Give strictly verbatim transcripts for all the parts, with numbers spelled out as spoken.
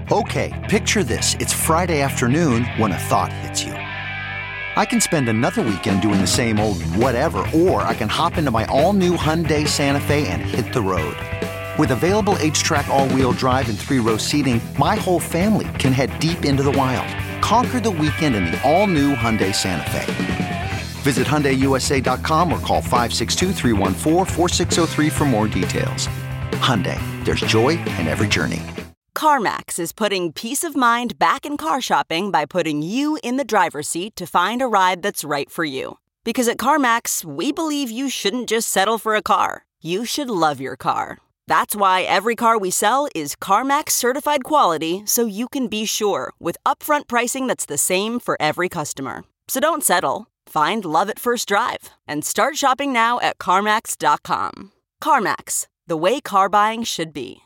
Okay, picture this. It's Friday afternoon when a thought hits you. I can spend another weekend doing the same old whatever, or I can hop into my all-new Hyundai Santa Fe and hit the road. With available H-Track all-wheel drive and three-row seating, my whole family can head deep into the wild. Conquer the weekend in the all-new Hyundai Santa Fe. Visit Hyundai U S A dot com or call five six two, three one four, four six zero three for more details. Hyundai, there's joy in every journey. CarMax is putting peace of mind back in car shopping by putting you in the driver's seat to find a ride that's right for you. Because at CarMax, we believe you shouldn't just settle for a car. You should love your car. That's why every car we sell is CarMax certified quality, so you can be sure with upfront pricing that's the same for every customer. So don't settle. Find love at first drive and start shopping now at CarMax dot com. CarMax, the way car buying should be.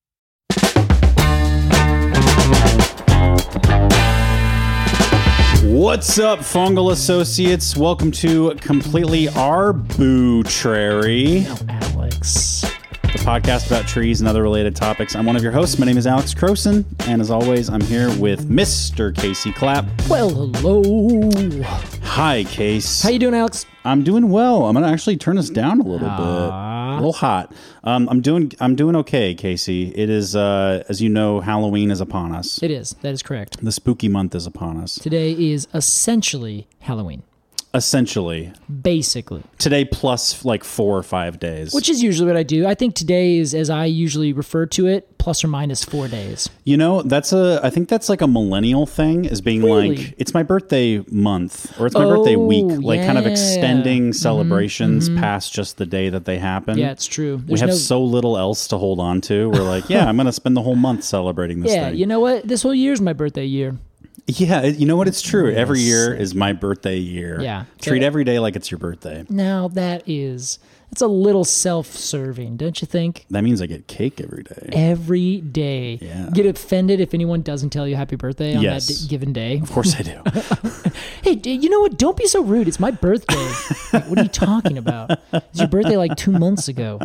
What's up, Fungal Associates? Welcome to Completely Arbitrary. No, Alex. The podcast about trees and other related topics. I'm one of your hosts. My name is Alex Croson, and as always, I'm here with Mister Casey Clapp. Well, hello. Hi, Case. How you doing, Alex? I'm doing well. I'm gonna actually turn this down a little Aww. bit. A little hot. Um, I'm doing. I'm doing okay, Casey. It is, uh, as you know, Halloween is upon us. It is. That is correct. The spooky month is upon us. Today is essentially Halloween. Essentially. Basically. Today plus like four or five days. Which is usually what I do. I think today is, as I usually refer to it, plus or minus four days. You know, that's a, I think that's like a millennial thing, is being Really? like, it's my birthday month, or it's my Oh, birthday week, like kind of yeah. extending celebrations past just the day that they happen. Yeah, it's true. We There's have no- so little else to hold on to. We're like, yeah, I'm going to spend the whole month celebrating this Yeah, thing. you know what? This whole year's my birthday year. Yeah, it- you know what? It's true. Every year is my birthday year. Yeah. Treat So- every day like it's your birthday. Now, that is, that's a little self-serving, don't you think? That means I get cake every day. Every day. Yeah. Get offended if anyone doesn't tell you happy birthday on Yes. that d- given day. Of course I do. Hey, d- you know what? Don't be so rude. It's my birthday. Like, what are you talking about? It's your birthday like two months ago.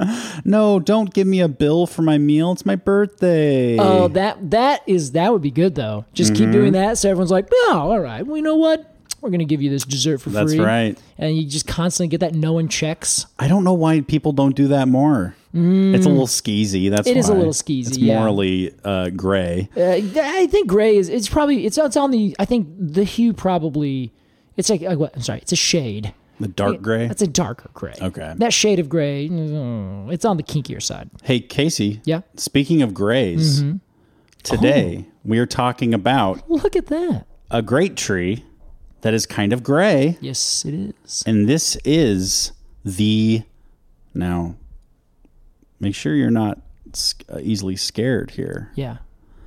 No, don't give me a bill for my meal. It's my birthday. Oh, that that is that would be good though. Just Mm-hmm. keep doing that, so everyone's like, "Oh, all right. Well, you know what? We're gonna give you this dessert for That's free." right. And you just constantly get that no one checks. I don't know why people don't do that more. It's a little skeezy. That's It why. is a little skeezy, It's yeah. morally uh, gray. Uh, I think gray is. It's probably. It's it's on the. I think the hue probably. It's like. Uh, what, I'm sorry. It's a shade. The dark gray. That's a darker gray. Okay. That shade of gray. mm, It's on the kinkier side. Hey, Casey. Yeah. Speaking of grays, Mm-hmm. today we are talking about Look at that. a great tree that is kind of gray, Yes, it is. and this is the. Now, make sure you're not s- uh, easily scared here. Yeah.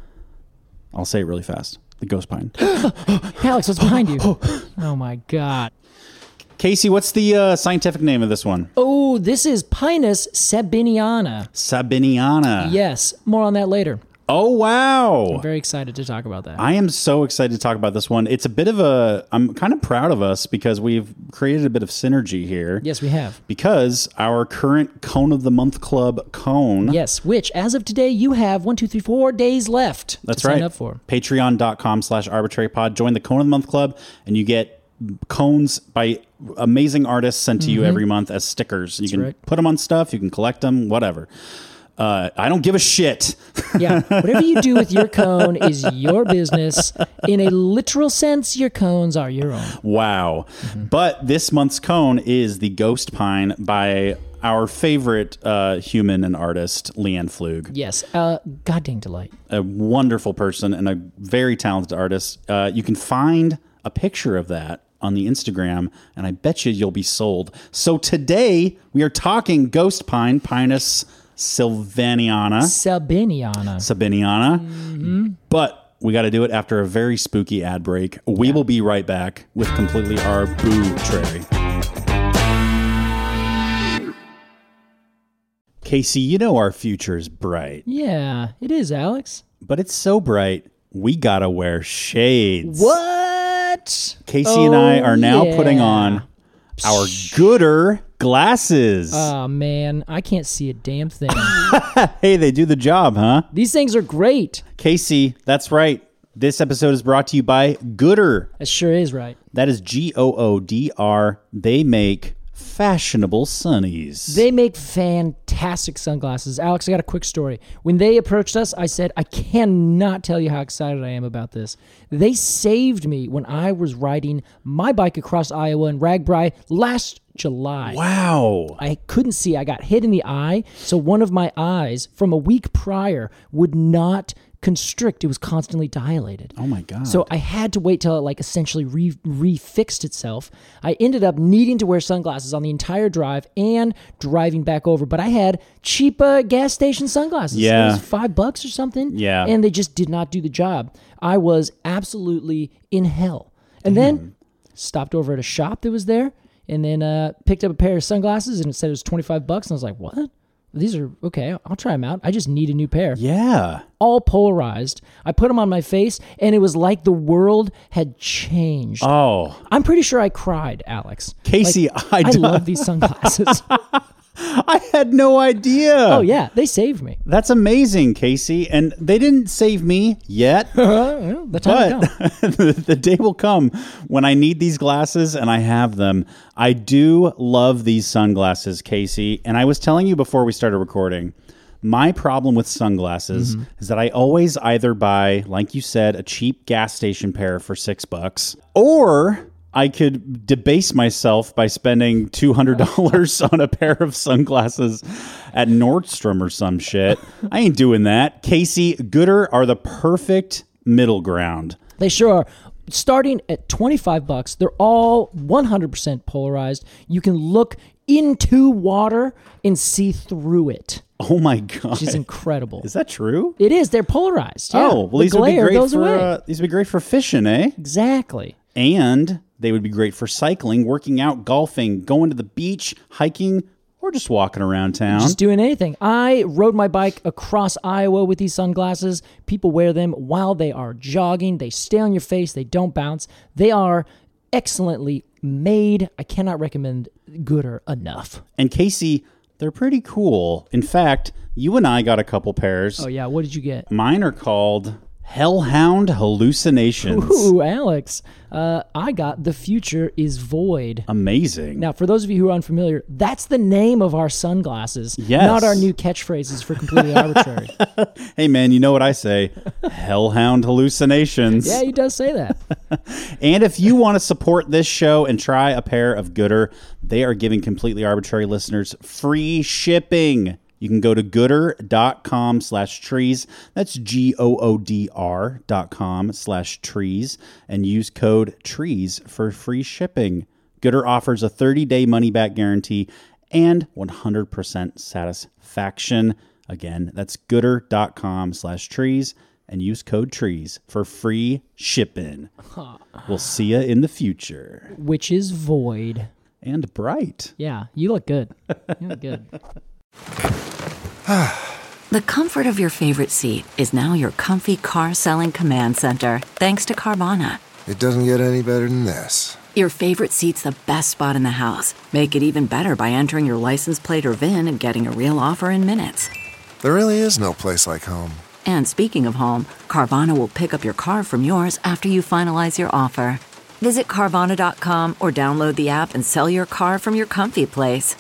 I'll say it really fast. The ghost pine. Alex, what's behind you? Oh my God. Casey, what's the uh, scientific name of this one? Oh, this is Pinus sabiniana. Sabiniana. Yes, more on that later. Oh, wow. I'm very excited to talk about that. I am so excited to talk about this one. It's a bit of a, I'm kind of proud of us because we've created a bit of synergy here. Yes, we have. Because our current Cone of the Month Club cone. Yes, which as of today you have one, two, three, four days left. That's to right. Sign up for. Patreon.com slash arbitrary pod. Join the Cone of the Month Club and you get cones by amazing artists sent to you every month as stickers. You can right. put them on stuff. You can collect them, whatever. Uh, I don't give a shit. Yeah, whatever you do with your cone is your business. In a literal sense, your cones are your own. Wow. But this month's cone is the Ghost Pine by our favorite uh, human and artist, Leanne Flug. Yes, uh, goddamn delight. A wonderful person and a very talented artist. Uh, you can find a picture of that on the Instagram, and I bet you you'll be sold. So today, we are talking Ghost Pine, Pinus Sylvaniana. Sabiniana. Sabiniana. Mm-hmm. But we got to do it after a very spooky ad break. We will be right back with Completely Arbitrary. Casey, you know our future is bright, Yeah, it is, Alex. but it's so bright, we got to wear shades. What? Casey and I are now yeah. putting on our gooder glasses. Oh, man, I can't see a damn thing. Hey, they do the job, huh? These things are great. Casey, that's right. This episode is brought to you by Goodr. That sure is right. That is G O O D R. They make fashionable sunnies. They make fantastic sunglasses. Alex, I got a quick story. When they approached us, I said, I cannot tell you how excited I am about this. They saved me when I was riding my bike across Iowa in Ragbri last July. Wow. I couldn't see. I got hit in the eye, so one of my eyes from a week prior would not constrict. It was constantly dilated. Oh my God. So I had to wait till it like essentially re- refixed itself. I ended up needing to wear sunglasses on the entire drive and driving back over, but I had cheap uh, gas station sunglasses. Yeah. It was five bucks or something. Yeah. And they just did not do the job. I was absolutely in hell. And Damn. then stopped over at a shop that was there and then uh, picked up a pair of sunglasses and it said it was twenty-five bucks. And I was like, what? These are okay. I'll try them out. I just need a new pair. Yeah. All polarized. I put them on my face, and it was like the world had changed. Oh. I'm pretty sure I cried, Alex. Casey, Like, I I don't- love these sunglasses. I had no idea. Oh, yeah. They saved me. That's amazing, Casey. And they didn't save me yet. Uh, the time But will come. the, the day will come when I need these glasses and I have them. I do love these sunglasses, Casey. And I was telling you before we started recording, my problem with sunglasses Mm-hmm. is that I always either buy, like you said, a cheap gas station pair for six bucks, or I could debase myself by spending two hundred dollars on a pair of sunglasses at Nordstrom or some shit. I ain't doing that. Casey, Goodr are the perfect middle ground. They sure are. Starting at twenty-five bucks, they're all one hundred percent polarized. You can look into water and see through it, Oh my God. which is incredible. Is that true? It is. They're polarized. Yeah. Oh, well, The these would be glare great goes for away. uh, these would be great for fishing, eh? Exactly. And they would be great for cycling, working out, golfing, going to the beach, hiking, or just walking around town. Just doing anything. I rode my bike across Iowa with these sunglasses. People wear them while they are jogging. They stay on your face. They don't bounce. They are excellently made. I cannot recommend Goodr enough. And Casey, they're pretty cool. In fact, you and I got a couple pairs. Oh, yeah. What did you get? Mine are called Hellhound Hallucinations. Ooh, Alex. Uh, I got The Future is Void. Amazing. Now, for those of you who are unfamiliar, that's the name of our sunglasses, Yes. not our new catchphrases for completely arbitrary. Hey, man, you know what I say? Hellhound Hallucinations. Yeah, he does say that. And if you want to support this show and try a pair of Goodr, they are giving Completely Arbitrary listeners free shipping. You can go to goodr.com slash trees. That's G O O D R dot com slash trees and use code trees for free shipping. Goodr offers a thirty-day money-back guarantee and one hundred percent satisfaction. Again, that's goodr.com slash trees and use code trees for free shipping. We'll see you in the future. Which is void. And bright. Yeah, you look good. You look good. The comfort of your favorite seat is now your comfy car selling command center, thanks to Carvana. It doesn't get any better than this. Your favorite seat's the best spot in the house. Make it even better by entering your license plate or V I N and getting a real offer in minutes. There really is no place like home. And speaking of home, Carvana will pick up your car from yours after you finalize your offer. Visit Carvana dot com or download the app and sell your car from your comfy place.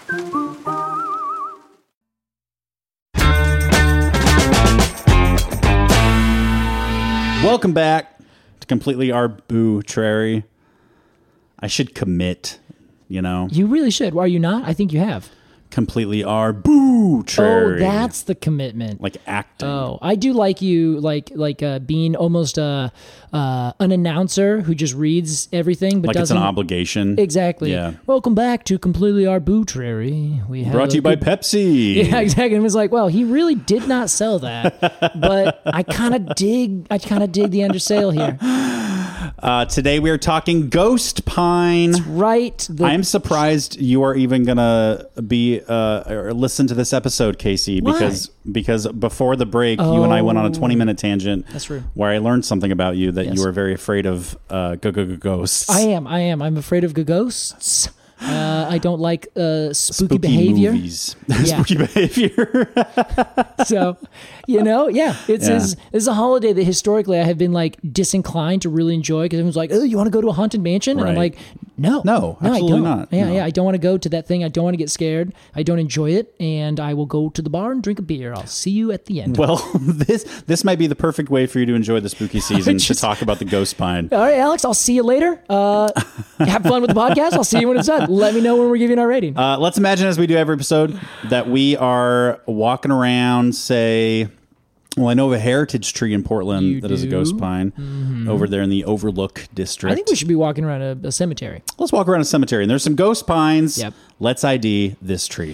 Welcome back to Completely Arbitrary. I should commit, you know. You really should. Are you not? I think you have. Completely arbitrary. Oh, that's the commitment. like acting. Oh, I do like you, like like uh, being almost uh, uh, an announcer who just reads everything, but like it's doesn't an obligation. exactly. Yeah. Welcome back to Completely Arbitrary. We have Brought to a you by good- Pepsi. Yeah, exactly. And it was like, well, he really did not sell that, but I kind of dig. I kind of dig the undersale here. Uh, today we are talking Ghost Pine. Right. The, I am surprised you are even gonna be uh, or listen to this episode, Casey, Why? because because before the break, you and I went on a twenty minute tangent. That's true. Where I learned something about you that Yes. you were very afraid of uh, go go go ghosts. I am. I am. I'm afraid of ghosts. Uh, I don't like uh, spooky, Spooky behavior. movies. Yeah. Spooky behavior. So, you know, yeah, it's Yeah. Is, it's a holiday that historically I have been like disinclined to really enjoy because everyone's like, oh, you want to go to a haunted mansion? And I'm Right. like, no, No, I absolutely don't. not. Yeah, No. yeah, I don't want to go to that thing. I don't want to get scared. I don't enjoy it, and I will go to the bar and drink a beer. I'll see you at the end. Well, this this might be the perfect way for you to enjoy the spooky season Just- to talk about the ghost pine. All right, Alex, I'll see you later. Uh, have fun with the podcast. I'll see you when it's done. Let me know when we're giving our rating. Uh, let's imagine, as we do every episode, that we are walking around, say, well, I know of a heritage tree in Portland You that is a do? ghost pine over there in the Overlook district. I think we should be walking around a, a cemetery. Let's walk around a cemetery, and there's some ghost pines. Yep. Let's I D this tree.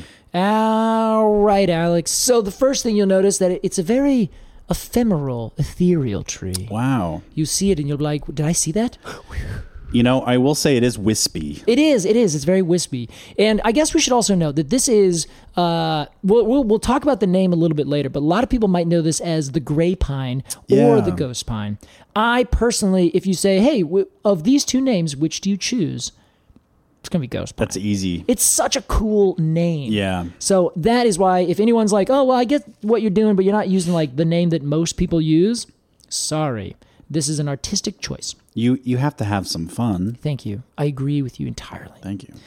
All right, Alex. So the first thing you'll notice that it's a very ephemeral, ethereal tree. Wow. You see it and you'll be like, did I see that? You know, I will say it is wispy. It is. It is. It's very wispy. And I guess we should also note that this is, uh, we'll, we'll, we'll talk about the name a little bit later, but a lot of people might know this as the gray pine or Yeah. the ghost pine. I personally, if you say, hey, w- of these two names, which do you choose? It's going to be ghost pine. That's easy. It's such a cool name. Yeah. So that is why if anyone's like, oh, well, I get what you're doing, but you're not using like the name that most people use, sorry. This is an artistic choice. You you have to have some fun. Thank you. I agree with you entirely. Thank you.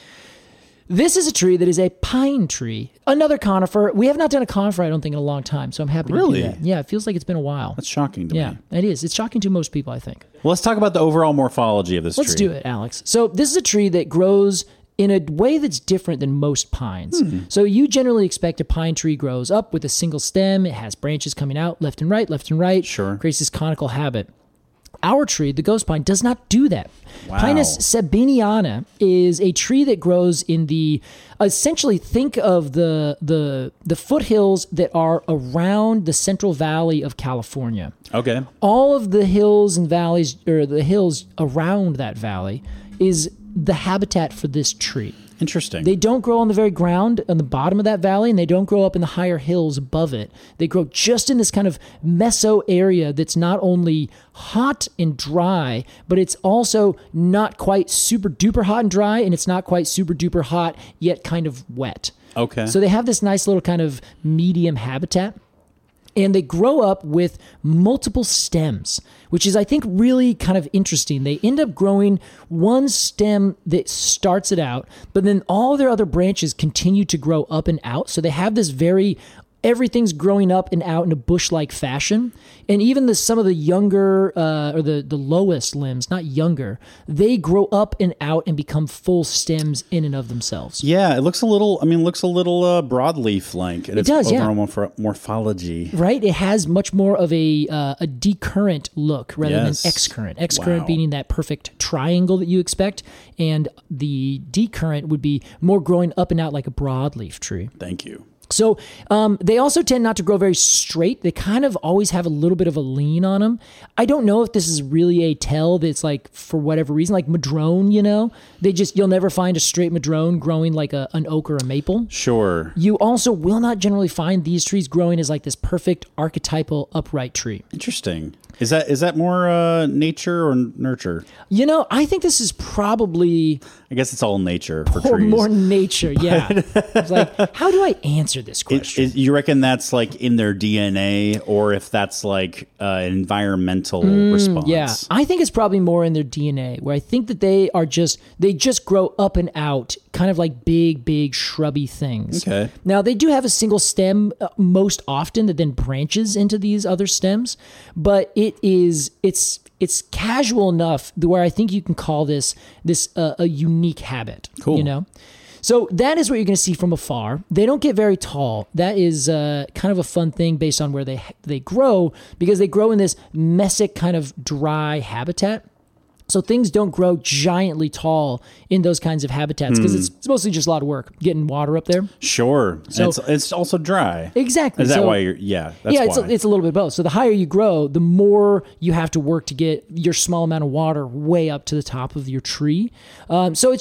This is a tree that is a pine tree. Another conifer. We have not done a conifer, I don't think, in a long time, so I'm happy Really? to do that. Yeah, it feels like it's been a while. That's shocking to yeah, me. it is. It's shocking to most people, I think. Well, let's talk about the overall morphology of this Let's tree. do it, Alex. So this is a tree that grows in a way that's different than most pines. Hmm. So you generally expect a pine tree grows up with a single stem. It has branches coming out left and right, left and right. Sure. Creates this conical habit. Our tree, the ghost pine, does not do that. Wow. Pinus sabiniana is a tree that grows in the, essentially think of the the the foothills that are around the Central Valley of California. Okay. All of the hills and valleys, or the hills around that valley, is the habitat for this tree. Interesting. They don't grow on the very ground on the bottom of that valley, and they don't grow up in the higher hills above it. They grow just in this kind of meso area that's not only hot and dry, but it's also not quite super duper hot and dry, and it's not quite super duper hot, yet kind of wet. Okay. So they have this nice little kind of medium habitat. And they grow up with multiple stems, which is, I think, really kind of interesting. They end up growing one stem that starts it out, but then all their other branches continue to grow up and out. So they have this very, everything's growing up and out in a bush-like fashion. And even the, some of the younger, uh, or the, the lowest limbs, not younger, they grow up and out and become full stems in and of themselves. yeah, it looks a little, I mean, it looks a little uh, broadleaf-like. It does, yeah. overall morph- morphology. Right? It has much more of a uh, a decurrent look rather Yes. than excurrent. Excurrent Wow. being that perfect triangle that you expect, and the decurrent would be more growing up and out like a broadleaf tree. Thank you. So um, they also tend not to grow very straight. They kind of always have a little bit of a lean on them. I don't know if this is really a tell that's like, for whatever reason, like madrone, you know? They just, you'll never find a straight madrone growing like a, an oak or a maple. Sure. You also will not generally find these trees growing as like this perfect archetypal upright tree. Interesting. Is that is that more uh, nature or nurture? You know, I think this is probably I guess it's all nature for more, trees. more nature. Yeah. It's like, how do I answer this It- question? it- you reckon that's like in their D N A, or if that's like uh, an environmental response? Mm, Yeah, I think it's probably more in their D N A, where I think that they are just, they just grow up and out, kind of like big, big shrubby things. Okay. Now, they do have a single stem uh, most often that then branches into these other stems, but it is, it's, it's casual enough that where I think you can call this, this uh, a unique habit. Cool. You know? So that is what you're going to see from afar. They don't get very tall. That is uh, kind of a fun thing based on where they they grow, because they grow in this mesic kind of dry habitat. So things don't grow giantly tall in those kinds of habitats because it's, it's mostly just a lot of work getting water up there. Sure. So- it's, it's also dry. Exactly. Is that So- why you're? Yeah. That's yeah, it's why. a, it's a little bit both. So the higher you grow, the more you have to work to get your small amount of water way up to the top of your tree. Um, so it's just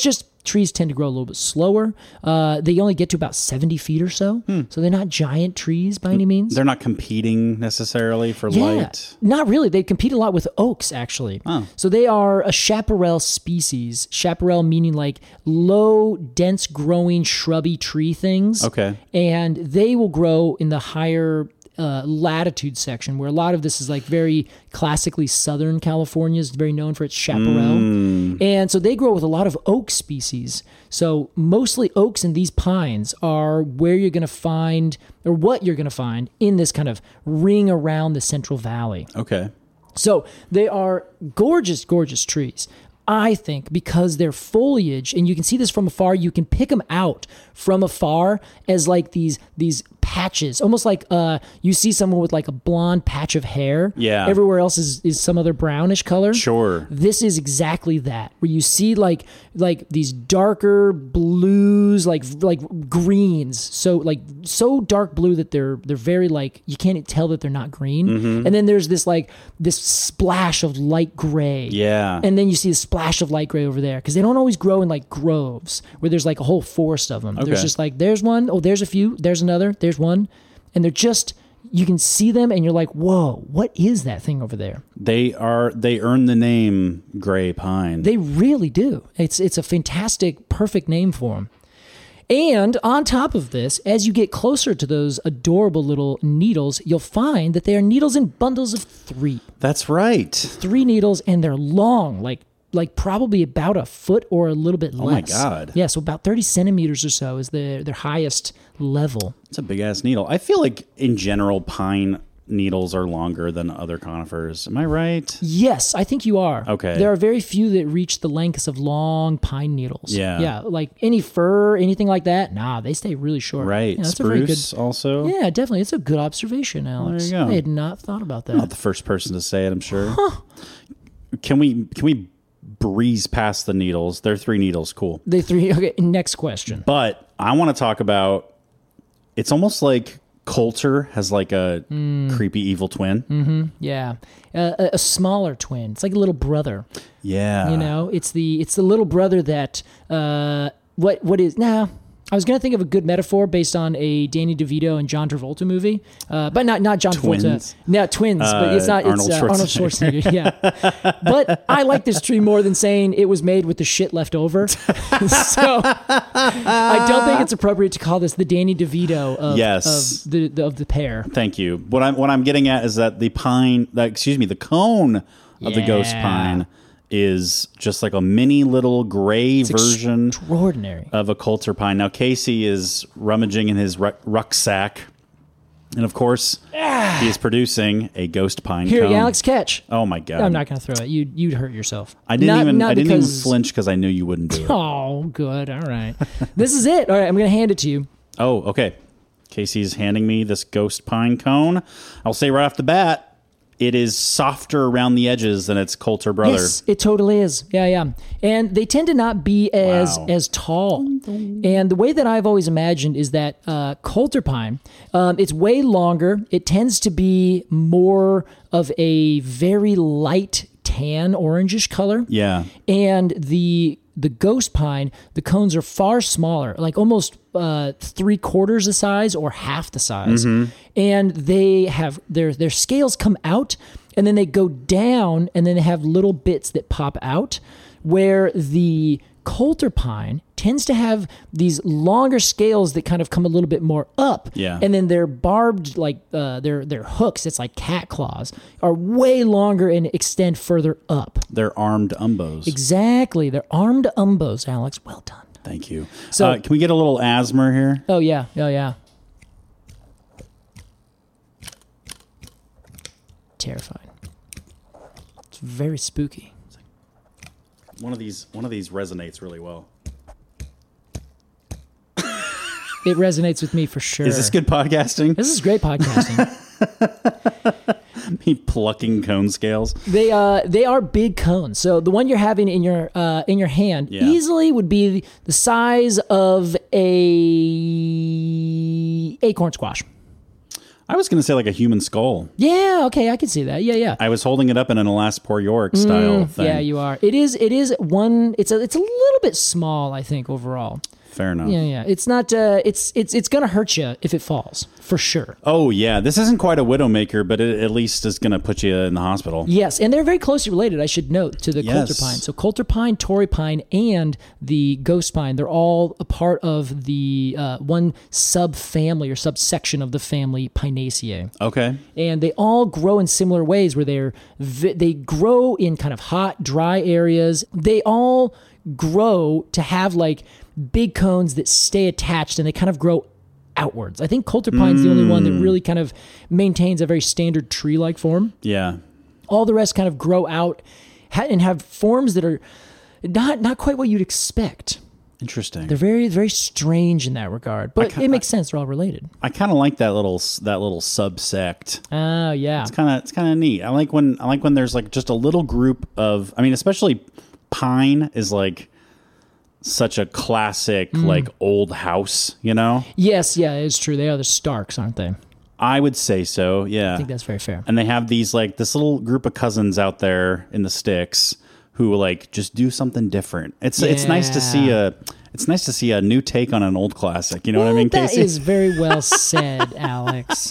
trees tend to grow a little bit slower. Uh, they only get to about seventy feet or so. So they're not giant trees by any means. They're not competing necessarily for Yeah, light. not really. They compete a lot with oaks, actually. Oh. So they are a chaparral species. Chaparral meaning like low, dense growing, shrubby tree things. Okay. And they will grow in the higher uh, latitude section, where a lot of this is like very classically Southern California is very known for its chaparral. Mm. And so they grow with a lot of oak species. So mostly oaks and these pines are where you're going to find, or what you're going to find in this kind of ring around the Central Valley. Okay. So they are gorgeous, gorgeous trees. I think because their foliage, and you can see this from afar, you can pick them out from afar as like these these patches, almost like uh, you see someone with like a blonde patch of hair. Yeah. Everywhere else is, is some other brownish color. Sure. This is exactly that, where you see like like these darker blues, like like greens, so like so dark blue that they're they're very like you can't tell that they're not green. Mm-hmm. And then there's this like this splash of light gray. Yeah. And then you see a splash of light gray over there because they don't always grow in like groves where there's like a whole forest of them. There's Okay. just like there's one, oh there's a few, there's another, there's one, and they're just you can see them and you're like, whoa, what is that thing over there? They are they earn the name gray pine. They really do. It's it's a fantastic, perfect name for them. And on top of this, as you get closer to those adorable little needles, you'll find that they are needles in bundles of three. That's right. Three needles, and they're long, like like probably about a foot or a little bit less. Oh my God. Yeah, so about thirty centimeters or so is their their highest level. It's a big ass needle. I feel like in general pine needles are longer than other conifers. Am I right? Yes, I think you are. Okay. There are very few that reach the lengths of long pine needles. Yeah. Yeah, like any fir, anything like that, nah, they stay really short. Right. Yeah, that's a very good. Spruce also. Yeah, definitely. It's a good observation, Alex. There you go. I had not thought about that. Not the first person to say it, I'm sure. Can we can we breeze past the needles? They're three needles, cool. The three. Okay, next question. But I want to talk about. It's almost like Coulter has like a Mm. creepy evil twin. Yeah, uh, a, a smaller twin. It's like a little brother. Yeah. You know, it's the it's the little brother that uh, what what is now. I was gonna think of a good metaphor based on a Danny DeVito and John Travolta movie, uh, but not not John Twins? Travolta. No, twins, but it's not. Arnold it's uh, Arnold Schwarzenegger. Schwarzenegger. Yeah, but I like this tree more than saying it was made with the shit left over. So I don't think it's appropriate to call this the Danny DeVito of, Yes. of the, the of the pair. Thank you. What I'm what I'm getting at is that the pine, that excuse me, the cone of the ghost Yeah. pine is just like a mini little gray version Extraordinary. of a Coulter pine. Now Casey is rummaging in his ruck- rucksack, and of course he is producing a ghost pine Here, cone. Alex, catch. Oh my god! I'm not going to throw it. You you'd hurt yourself. I didn't Not- even not I didn't even because- flinch because I knew you wouldn't do it. Oh, good. All right. This is it. All right, I'm going to hand it to you. Oh, okay. Casey's handing me this ghost pine cone. I'll say right off the bat, it is softer around the edges than its Coulter brother. Yes, it totally is. Yeah, yeah. And they tend to not be as Wow. as tall. And the way that I've always imagined is that uh, Coulter pine, um, it's way longer. It tends to be more of a very light tan, orangish color. Yeah. And the the ghost pine, the cones are far smaller, like almost uh, three quarters the size or half the size. And they have their their scales come out, and then they go down, and then they have little bits that pop out. Where the Coulter pine tends to have these longer scales that kind of come a little bit more up, Yeah. and then their barbed, like uh, their their hooks, it's like cat claws, are way longer and extend further up. They're armed umbos. Exactly. They're armed umbos, Alex. Well done. Thank you. So- uh, can we get a little asthma here? Oh, yeah. Oh, yeah. Terrifying. It's very spooky. One of these one of these resonates really well. It resonates with me for sure. Is this good podcasting? This is great podcasting. Me plucking cone scales. They uh they are big cones. So the one you're having in your uh in your hand Yeah. easily would be the size of a acorn squash. I was going to say like a human skull. Yeah, okay, I can see that. Yeah, yeah. I was holding it up in an Alas Poor York style thing. Yeah, you are. It is. It is one. It's a. It's a little bit small, I think, overall. Fair enough. Yeah, yeah. It's not. Uh, it's it's it's gonna hurt you if it falls for sure. Oh yeah, this isn't quite a Widowmaker, but it at least is going to put you in the hospital. Yes, and they're very closely related. I should note to the Yes. coulter pine. So coulter pine, Torrey pine, and the ghost pine. They're all a part of the uh, one subfamily or subsection of the family Pinaceae. Okay. And they all grow in similar ways where they're vi- they grow in kind of hot, dry areas. They all grow to have like big cones that stay attached, and they kind of grow outwards. I think coulter pine's the only one that really kind of maintains a very standard tree-like form. Yeah. All the rest kind of grow out ha- and have forms that are not not quite what you'd expect. Interesting. They're very very strange in that regard, but ca- it makes sense. They're all related. I kind of like that little that little subsect. Oh yeah. It's kind of it's kind of neat. I like when I like when there's like just a little group of. I mean, especially pine is like such a classic like old house. You know. Yes, yeah, it's true. They are the Starks, aren't they? I would say so. Yeah. I think that's very fair. And they have these like this little group of cousins out there in the sticks who like just do something different. It's it's nice to see a it's nice to see a new take on an old classic. You know what I mean, That Casey? is very well said, Alex.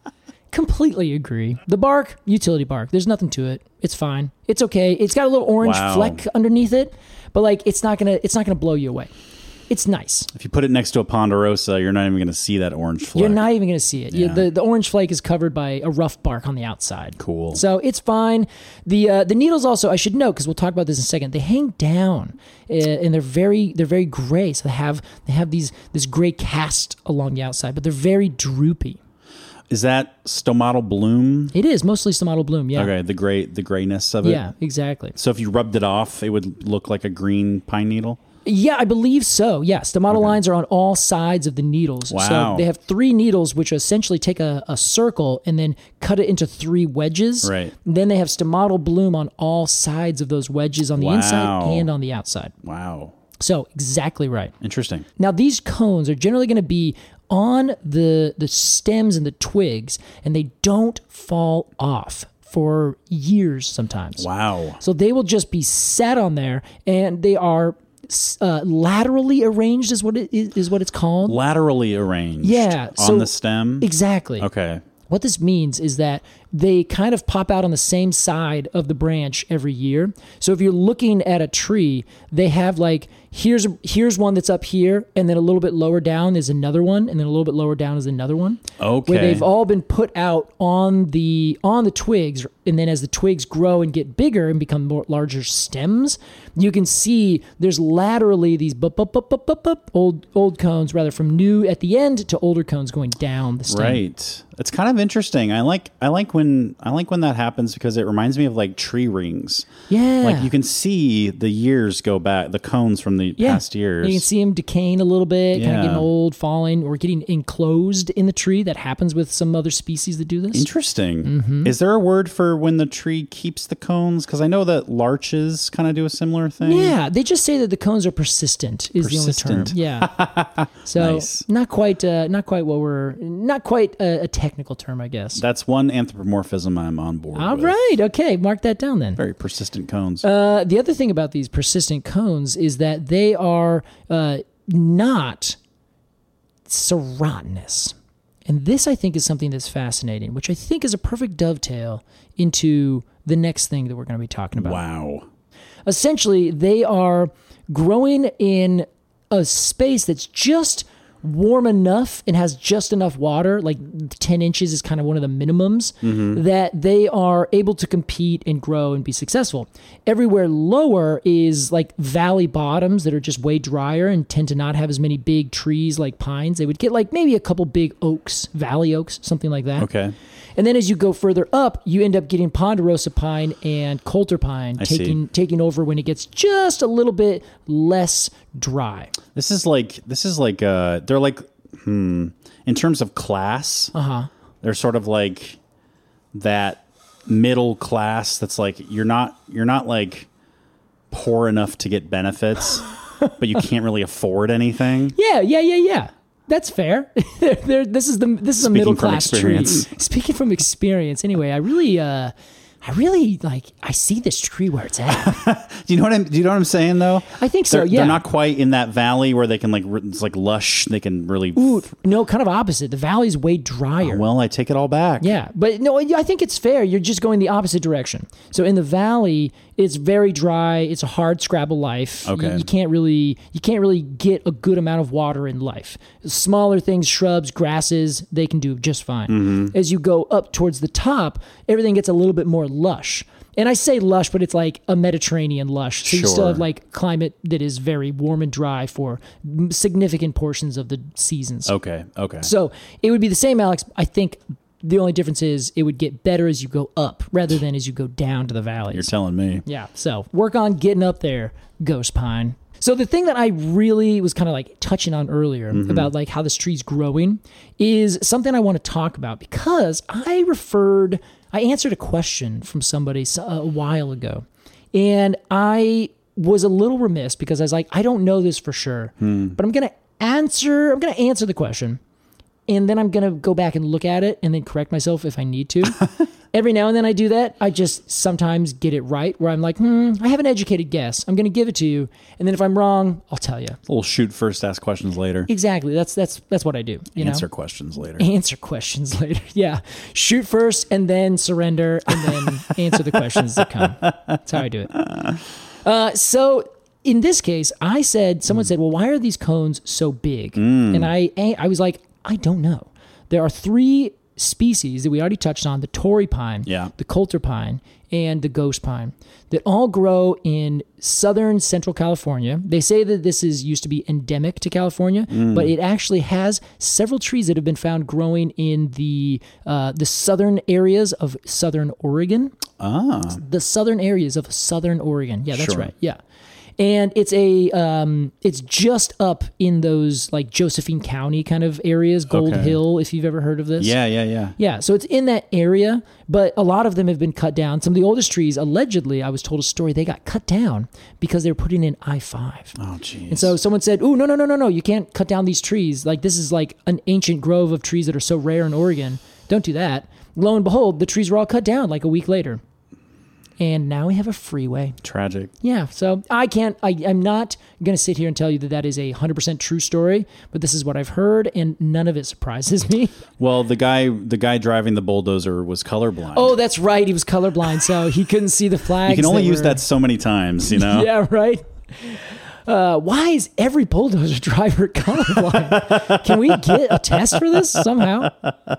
Completely agree. The bark, utility bark. There's nothing to it. It's fine. It's okay. It's got a little orange Wow. fleck underneath it, but like it's not gonna it's not gonna blow you away. It's nice. If you put it next to a Ponderosa, you're not even going to see that orange fleck. You're not even going to see it. You- Yeah. the, the orange flake is covered by a rough bark on the outside. Cool. So it's fine. The uh, the needles also, I should note, because we'll talk about this in a second. They hang down, uh, and they're very they're very gray. So they have they have these this gray cast along the outside, but they're very droopy. Is that stomatal bloom? It is mostly stomatal bloom. Yeah. Okay, the gray the grayness of it. Yeah. Exactly. So if you rubbed it off, it would look like a green pine needle. Yeah, I believe so. Yeah, stomatal lines are on all sides of the needles. Wow. So they have three needles, which essentially take a, a circle and then cut it into three wedges. Right. Then they have stomatal bloom on all sides of those wedges on the Wow. inside and on the outside. Wow, So exactly right. interesting. Now these cones are generally going to be on the the stems and the twigs, and they don't fall off for years sometimes. Wow. So they will just be sat on there, and they are uh, laterally arranged, is what it is, is what it's called. Laterally arranged. Yeah, On so- the stem. Exactly. Okay. What this means is that they kind of pop out on the same side of the branch every year. So if you're looking at a tree, they have like here's here's one that's up here, and then a little bit lower down is another one, and then a little bit lower down is another one. Okay. Where they've all been put out on the on the twigs, and then as the twigs grow and get bigger and become more larger stems, you can see there's laterally these bup, bup, bup, bup, bup, bup, old old cones, rather from new at the end to older cones going down the stem. Right. It's kind of interesting. I like I like when I like when that happens because it reminds me of like tree rings. Yeah. Like you can see the years go back, the cones from the Yeah. past years. You can see them decaying a little bit, kind Yeah. of getting old, falling, or getting enclosed in the tree. That happens with some other species that do this. Interesting. Mm-hmm. Is there a word for when the tree keeps the cones? Because I know that larches kind of do a similar thing. Yeah, they just say that the cones are persistent. Is Persistent. the only term. Yeah. So Nice. not quite, uh, not quite what we're, not quite a, a technical term, I guess. That's one anthropomorphism I'm on board All with. right. Okay. Mark that down then. Very persistent cones. Uh, the other thing about these persistent cones is that they are uh, not serotinous. And this, I think, is something that's fascinating, which I think is a perfect dovetail into the next thing that we're going to be talking about. Wow. Essentially, they are growing in a space that's just warm enough and has just enough water, like ten inches is kind of one of the minimums, that they are able to compete and grow and be successful. Everywhere lower is like valley bottoms that are just way drier and tend to not have as many big trees like pines. They would get like maybe a couple big oaks, valley oaks, something like that. Okay. And then as you go further up, you end up getting ponderosa pine and coulter pine I see. taking taking over when it gets just a little bit less dry. This is like this is like uh they're like hmm in terms of class. Uh-huh. They're sort of like that middle class that's like you're not you're not like poor enough to get benefits, but you can't really afford anything. Yeah, yeah, yeah, yeah. That's fair. They're- they're- this is the this is a Speaking middle from class tree. experience. Speaking from experience, anyway, I really, uh, I really like. I see this tree where it's at. Do you know what I'm? Do you know what I'm saying though? I think so, They're, yeah. they're not quite in that valley where they can like r- it's like lush. They can really. Ooh, no, kind of opposite. The valley's way drier. Well, I take it all back. Yeah, but no, I think it's fair. You're just going the opposite direction. So in the valley, it's very dry. It's a hard scrabble life. Okay. You, you can't really you can't really get a good amount of water in life. Smaller things, shrubs, grasses, they can do just fine. Mm-hmm. As you go up towards the top, everything gets a little bit more lush. And I say lush, but it's like a Mediterranean lush. So you still Sure. have like climate that is very warm and dry for m- significant portions of the seasons. Okay. Okay. So it would be the same, Alex. I think the only difference is it would get better as you go up rather than as you go down to the valleys. You're telling me. Yeah. So work on getting up there, Ghost Pine. So the thing that I really was kind of like touching on earlier Mm-hmm. about like how this tree's growing is something I want to talk about because I referred, I answered a question from somebody s- a while ago, and I was a little remiss because I was like, I don't know this for sure, Hmm. but I'm gonna answer. I'm gonna answer the question. And then I'm going to go back and look at it and then correct myself if I need to. Every now and then I do that. I just sometimes get it right where I'm like, hmm, I have an educated guess. I'm going to give it to you. And then if I'm wrong, I'll tell you. We'll shoot first, ask questions later. Exactly. That's that's that's what I do. You Answer know? questions later. Answer questions later. Yeah. Shoot first and then surrender and then answer the questions that come. That's how I do it. Uh, so in this case, I said, someone said, well, why are these cones so big? And I, I was like, I don't know. There are three species that we already touched on, the Torrey pine, Yeah. the Coulter pine, and the ghost pine, that all grow in southern central California. They say that this is used to be endemic to California, but it actually has several trees that have been found growing in the uh, the southern areas of southern Oregon. Ah. The southern areas of southern Oregon. Yeah, that's Sure. right. Yeah. And it's a um, it's just up in those like Josephine County kind of areas, Gold Okay. Hill, if you've ever heard of this. Yeah, yeah, yeah. Yeah, so it's in that area, but a lot of them have been cut down. Some of the oldest trees, allegedly, I was told a story, they got cut down because they were putting in I five. Oh, jeez. And so someone said, "Oh, no, no, no, no, no, you can't cut down these trees. Like this is like an ancient grove of trees that are so rare in Oregon. Don't do that." Lo and behold, the trees were all cut down like a week later. And now we have a freeway. Tragic. Yeah, so I can't, I, I'm not going to sit here and tell you that that is a one hundred percent true story, but this is what I've heard, and none of it surprises me. Well, the guy, the guy driving the bulldozer was colorblind. Oh, that's right, he was colorblind, so he couldn't see the flags. you can only that use were- that so many times, you know. Yeah, right? Uh, why is every bulldozer driver colorblind? Can we get a test for this somehow?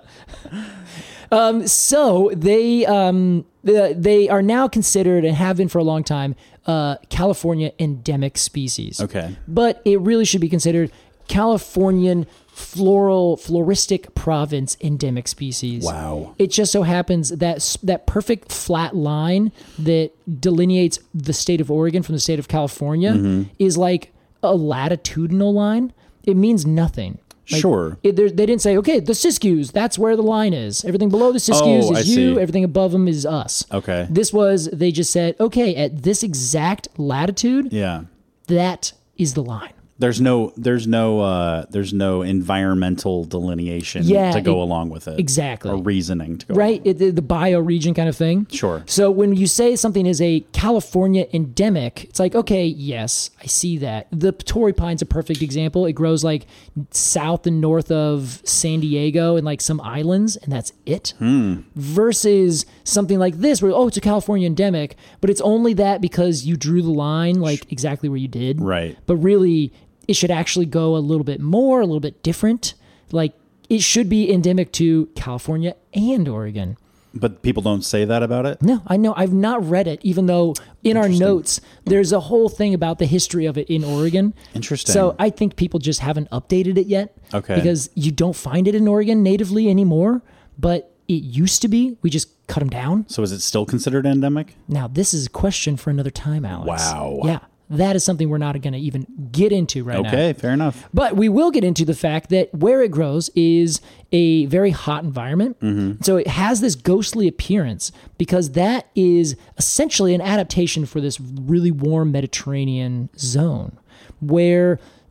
Um, so they um, the, they are now considered and have been for a long time uh, California endemic species. Okay. But it really should be considered Californian floral floristic province endemic species. Wow. It just so happens that s- that perfect flat line that delineates the state of Oregon from the state of California Mm-hmm. is like a latitudinal line. It means nothing. Like, Sure. It, there- they didn't say, okay, the Siskiyous, that's where the line is. Everything below the Siskiyous Oh, is I you. see. Everything above them is us. Okay. This was, they just said, okay, at this exact latitude, Yeah. that is the line. There's no, there's no, uh, there's no environmental delineation Yeah, to go e- along with it. exactly. Or reasoning to go. Right? It, the, the bioregion kind of thing. Sure. So when you say something is a California endemic, it's like, okay, yes, I see that. The Torrey pine's a perfect example. It grows like south and north of San Diego and like some islands, and that's it. Hmm. Versus something like this where, oh, it's a California endemic, but it's only that because you drew the line like exactly where you did. Right. But really, it should actually go a little bit more, a little bit different. Like it should be endemic to California and Oregon. But people don't say that about it. No, I know. I've not read it, even though in our notes, there's a whole thing about the history of it in Oregon. Interesting. So I think people just haven't updated it yet. Okay. Because you don't find it in Oregon natively anymore, but it used to be. We just cut them down. So is it still considered endemic? Now, this is a question for another time, Alex. Wow. Yeah. That is something we're not going to even get into right now. Okay, fair enough. But we will get into the fact that where it grows is a very hot environment. Mm-hmm. So it has this ghostly appearance because that is essentially an adaptation for this really warm Mediterranean zone where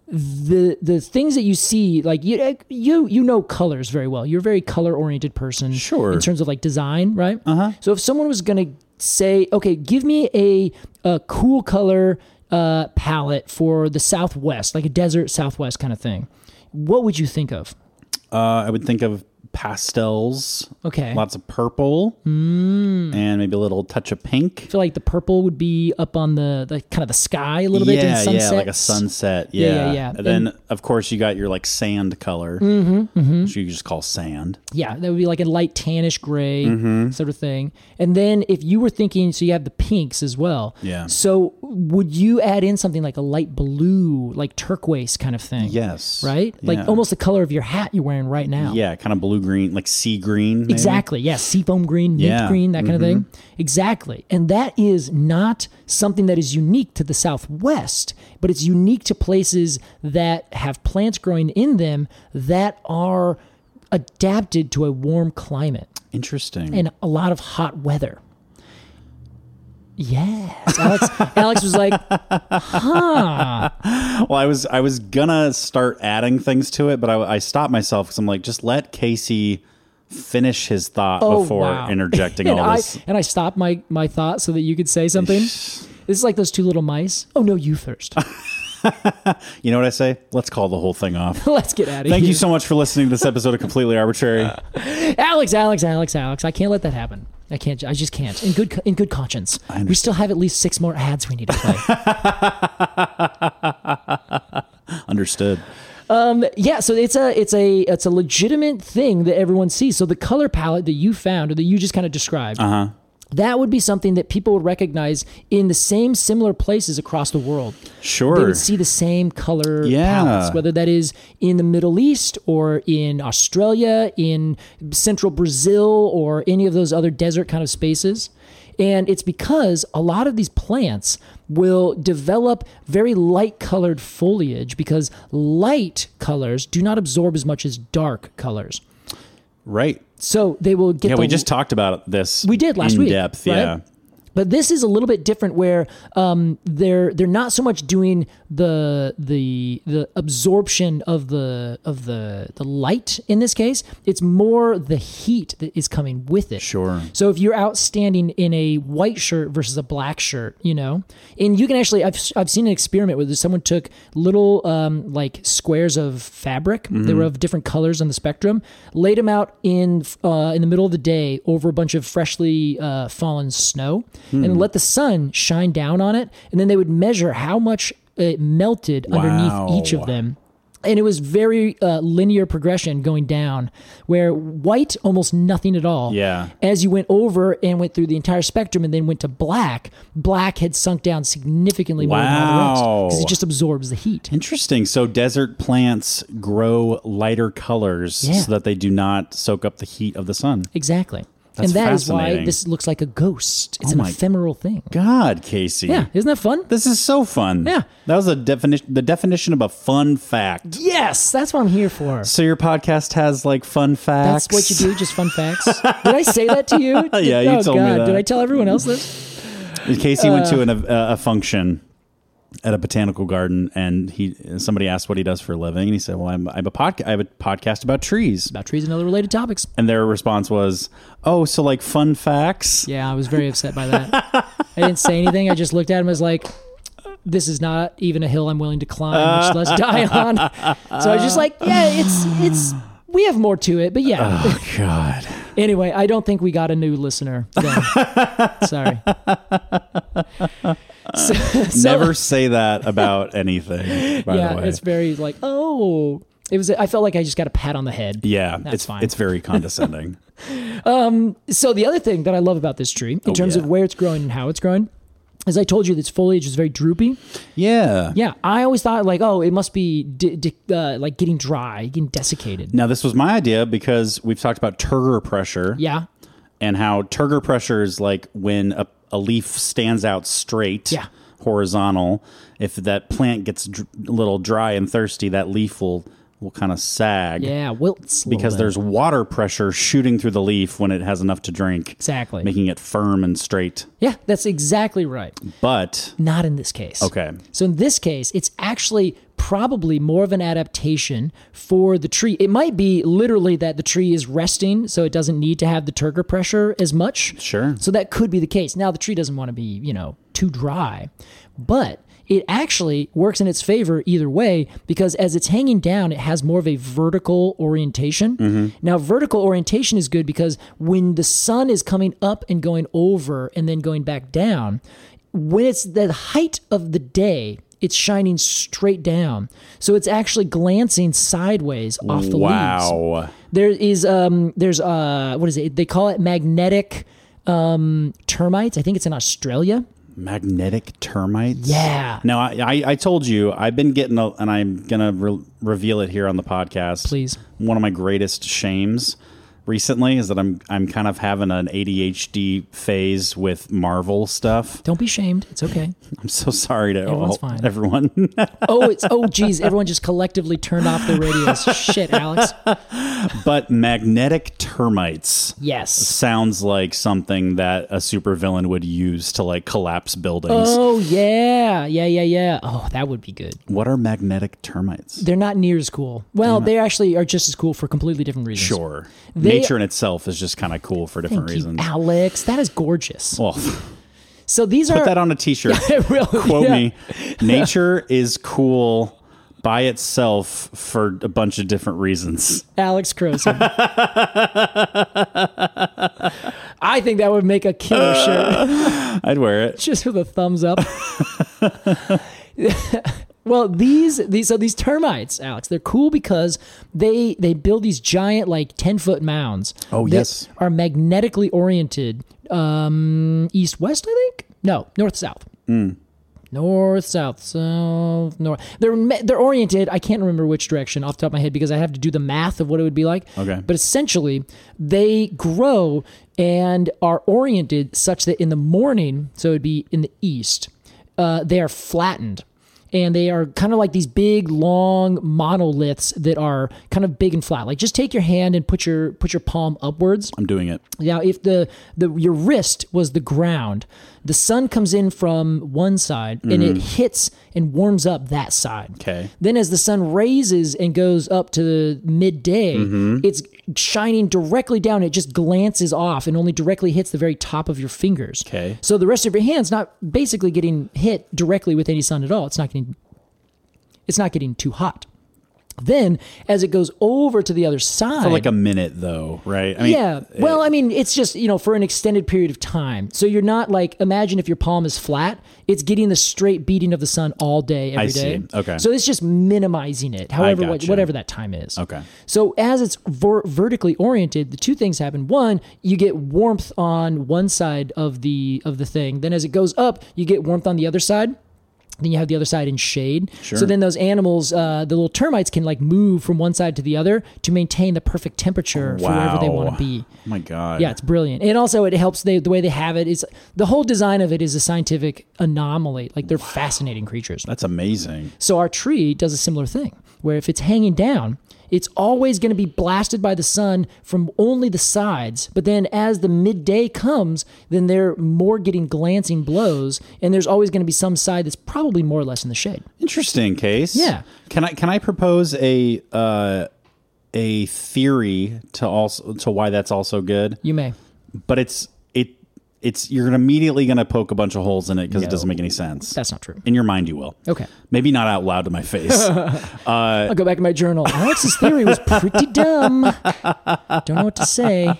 the the things that you see, like you you you know colors very well. You're a very color oriented person, Sure. in terms of like design, right? Uh huh. So if someone was gonna say, okay, give me a a cool color uh, palette for the Southwest, like a desert Southwest kind of thing, what would you think of? Uh, I would think of pastels. Okay. Lots of purple. Mm. And maybe a little touch of pink. I feel like the purple would be up on the, the kind of the sky a little bit. Yeah, in yeah, like a sunsets. sunset. Yeah, Yeah, yeah, yeah. And then, And- of course, you got your like sand color, mm-hmm, mm-hmm. which you just call sand. Yeah, that would be like a light tannish gray Mm-hmm. sort of thing. And then if you were thinking, so you have the pinks as well. Yeah. So would you add in something like a light blue, like turquoise kind of thing? Yes. Right? Like Yeah. almost the color of your hat you're wearing right now. Yeah, kind of blue green, like sea green. Maybe? Exactly. Yeah. Seafoam green, mint Yeah. green, that kind of thing. Exactly. And that is not something that is unique to the Southwest, but it's unique to places that have plants growing in them that are adapted to a warm climate Interesting. and a lot of hot weather. Yes. Alex, Alex was like, huh. Well, I was I was gonna start adding things to it, but I, I stopped myself because I'm like, just let Casey finish his thought Oh, before wow. interjecting and all I, this. And I stopped my, my thought so that you could say something. This is like those two little mice. Oh, no, you first. You know what I say? Let's call the whole thing off. Let's get out of Thank here. you so much for listening to this episode of Completely Arbitrary. Alex, Alex, Alex, Alex. I can't let that happen. I can't. I just can't. In good, in good conscience. We still have at least six more ads we need to play. Understood. Yeah, so it's a it's a it's a legitimate thing that everyone sees. So the color palette that you found or that you just kind of described, uh-huh. that would be something that people would recognize in the same similar places across the world. Sure. They would see the same color Yeah. palettes, whether that is in the Middle East or in Australia, in central Brazil, or any of those other desert kind of spaces. And it's because a lot of these plants will develop very light colored foliage because light colors do not absorb as much as dark colors. Right. So they will get Yeah, the, we just talked about this. We did last in week, depth. right? Yeah. But this is a little bit different, where um, they're they're not so much doing the the the absorption of the of the the light in this case. It's more the heat that is coming with it. Sure. So if you're out standing in a white shirt versus a black shirt, you know, and you can actually I've I've seen an experiment where someone took little um, like squares of fabric. Mm-hmm. They were of different colors on the spectrum. Laid them out in uh, in the middle of the day over a bunch of freshly uh, fallen snow. And let the sun shine down on it, and then they would measure how much it melted Wow. underneath each of them. And it was very uh, linear progression going down, where white, almost nothing at all. Yeah. As you went over and went through the entire spectrum and then went to black, black had sunk down significantly more than all the rest Wow. because it just absorbs the heat. Interesting. So desert plants grow lighter colors Yeah. so that they do not soak up the heat of the sun. Exactly. That's and that is why fascinating. this looks like a ghost. It's Oh an my ephemeral thing. God, Casey. Yeah, isn't that fun? This is so fun. Yeah. That was a definition the definition of a fun fact. Yes, that's what I'm here for. So your podcast has like fun facts. That's what you do, just fun facts. Did I say that to you? Did, Yeah, you oh, told me God. that. Did I tell everyone else this? Casey went Uh. to an, a, a function at a botanical garden, and he somebody asked what he does for a living, and he said, "Well, I'm, I'm a podca- I have a podcast about trees." About trees and other related topics. And their response was, "Oh, so like fun facts?" Yeah, I was very upset by that. I didn't say anything. I just looked at him as like, this is not even a hill I'm willing to climb, much less die on. So I was just like, yeah, it's it's we have more to it, but yeah. Oh God. Anyway, I don't think we got a new listener then. Sorry. So, so- Never say that about anything. By yeah, the way, it's very like, oh, it was. I felt like I just got a pat on the head. yeah, That's it's fine. it's very condescending. So the other thing that I love about this tree, in Oh, terms yeah. of where it's growing and how it's growing, as I told you, its foliage is very droopy. Yeah. Yeah, I always thought like, oh, it must be di- di- uh, like getting dry, getting desiccated. Now this was my idea because we've talked about turgor pressure. Yeah, And how turgor pressure is like when a, a leaf stands out straight, Yeah. horizontal. If that plant gets dr- a little dry and thirsty, that leaf will will kind of sag. yeah, wilts a little Because bit. there's water pressure shooting through the leaf when it has enough to drink. Exactly. Making it firm and straight. Yeah, that's exactly right. But, Not in this case. okay. So in this case, it's actually probably more of an adaptation for the tree. It might be literally that the tree is resting, so it doesn't need to have the turgor pressure as much. Sure. So that could be the case. Now, the tree doesn't want to be, you know, too dry, but it actually works in its favor either way, because as it's hanging down, it has more of a vertical orientation. Mm-hmm. Now, vertical orientation is good because when the sun is coming up and going over and then going back down, when it's the height of the day, it's shining straight down. So it's actually glancing sideways off the wow. leaves. There is, um, there's, uh, what is it? They call it magnetic um, termites. I think it's in Australia. Magnetic termites? Yeah. Now, I, I, I told you, I've been getting, a, and I'm going to re- reveal it here on the podcast. Please. One of my greatest shames recently is that I'm I'm kind of having an A D H D phase with Marvel stuff. Don't be shamed. It's okay. I'm so sorry to Everyone's all, fine. everyone. Oh, it's oh geez, everyone just collectively turned off their radios. Shit, Alex. But magnetic termites Yes. sounds like something that a supervillain would use to like collapse buildings. Oh yeah, yeah, yeah, yeah. Oh, that would be good. What are magnetic termites? They're not near as cool. Well, they actually are just as cool for completely different reasons. Sure. They- Nature in itself is just kind of cool for different Thank reasons. you, Alex. That is gorgeous. Well, So these put are that on a t-shirt. Really, Quote yeah. me. Nature is cool by itself for a bunch of different reasons. Alex Croson. I think that would make a killer shirt. I'd wear it. Just with a thumbs up. Well, these these so these termites, Alex, they're cool because they they build these giant like ten foot mounds. Oh, that yes. are magnetically oriented, um, east west, I think. No, north south. Mm. North, south, south, north. They're me- they're oriented. I can't remember which direction off the top of my head because I have to do the math of what it would be like. Okay. But essentially, they grow and are oriented such that in the morning, so it would be in the east, uh, they are flattened. And they are kind of like these big, long monoliths that are kind of big and flat. Like just take your hand and put your put your palm upwards. I'm doing it. Now, if the, the your wrist was the ground, the sun comes in from one side and it hits and warms up that side. Okay. Then as the sun raises and goes up to midday, it's shining directly down. It just glances off and only directly hits the very top of your fingers. Okay. So the rest of your hand's not basically getting hit directly with any sun at all. It's not getting it's not getting too hot. Then, as it goes over to the other side, For like a minute, though, right? I mean, yeah. Well, I mean, it's just, you know, for an extended period of time. So you're not like, imagine if your palm is flat, it's getting the straight beating of the sun all day, every I day. see. Okay. So it's just minimizing it, however, what, gotcha. whatever that time is. Okay. So as it's ver- vertically oriented, the two things happen. One, you get warmth on one side of the of the thing. Then as it goes up, you get warmth on the other side. Then you have the other side in shade. Sure. So then those animals, uh, the little termites can like move from one side to the other to maintain the perfect temperature for wherever they want to be. Oh my God. Yeah, it's brilliant. And also it helps they, the way they have it is the whole design of it is a scientific anomaly. Like they're fascinating creatures. That's amazing. So our tree does a similar thing where if it's hanging down, it's always going to be blasted by the sun from only the sides. But then as the midday comes, then they're more getting glancing blows. And there's always going to be some side that's probably more or less in the shade. Interesting case. Yeah. Can I can I propose a uh, a theory to also to why that's also good? You may. But it's it it's you're immediately going to poke a bunch of holes in it because it No. doesn't make any sense. That's not true. In your mind, you will. Okay. Maybe not out loud to my face. I'll go back to my journal. Alex's theory was pretty dumb. Don't know what to say.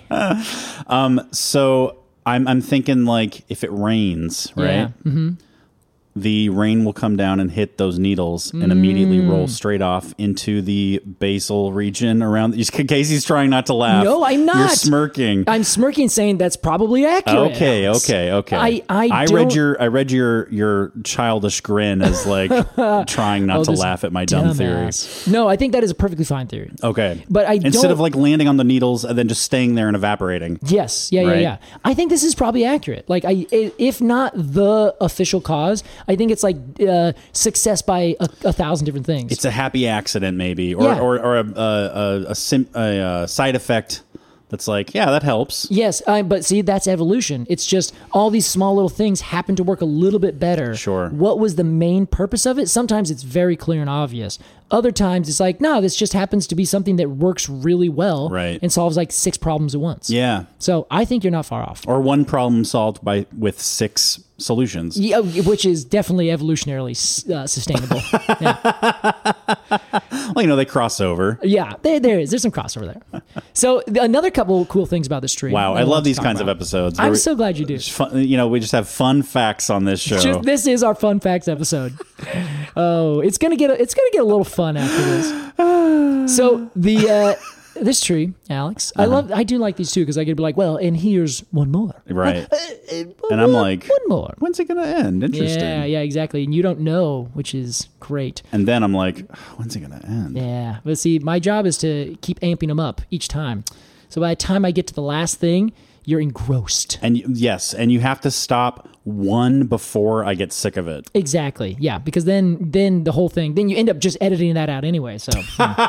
So I'm I'm thinking like if it rains, right? Yeah. Mm-hmm. The rain will come down and hit those needles and immediately roll straight off into the basal region around. Casey's trying not to laugh. No, I'm not. You're smirking. I'm smirking, saying that's probably accurate. Okay, Alex. okay, okay. I I, read don't- your I read your your childish grin as like trying not Oh, to this laugh at my dumb theory. dumbass. No, I think that is a perfectly fine theory. Okay, But I instead don't- of like landing on the needles and then just staying there and evaporating. Yes, yeah, yeah, Right. yeah. I think this is probably accurate. Like, I, i- if not the official cause, I think it's like uh, success by a, a thousand different things. It's a happy accident, maybe, or Yeah. or, or a a, a, a, sim, a, a side effect that's like, yeah, that helps. Yes, I, but see, that's evolution. It's just all these small little things happen to work a little bit better. Sure. What was the main purpose of it? Sometimes it's very clear and obvious. Other times it's like, no, this just happens to be something that works really well Right. and solves like six problems at once. Yeah. So I think you're not far off. Or one problem solved by with six solutions. Yeah, which is definitely evolutionarily uh, sustainable. yeah. Well, you know, they cross over. Yeah, there, there is. There's some crossover there. So th- another couple cool things about this tree. Wow, that I want love to these talk kinds about. of episodes. I'm where so glad you do. it's fun, you know, we just have fun facts on this show. Just- this is our fun facts episode. Oh, it's gonna get a, it's gonna get a little fun after this. So the uh, this tree, Alex, I love. I do like these too because I could be like, well, and here's one more. Right. Uh, uh, And I'm one- like, one more. when's it going to end? Interesting. Yeah, yeah, exactly. And you don't know, which is great. And then I'm like, when's it going to end? Yeah, but see, my job is to keep amping them up each time. So by the time I get to the last thing, you're engrossed. And y- yes, and you have to stop one before I get sick of it. Exactly. Yeah, because then then the whole thing, then you end up just editing that out anyway. So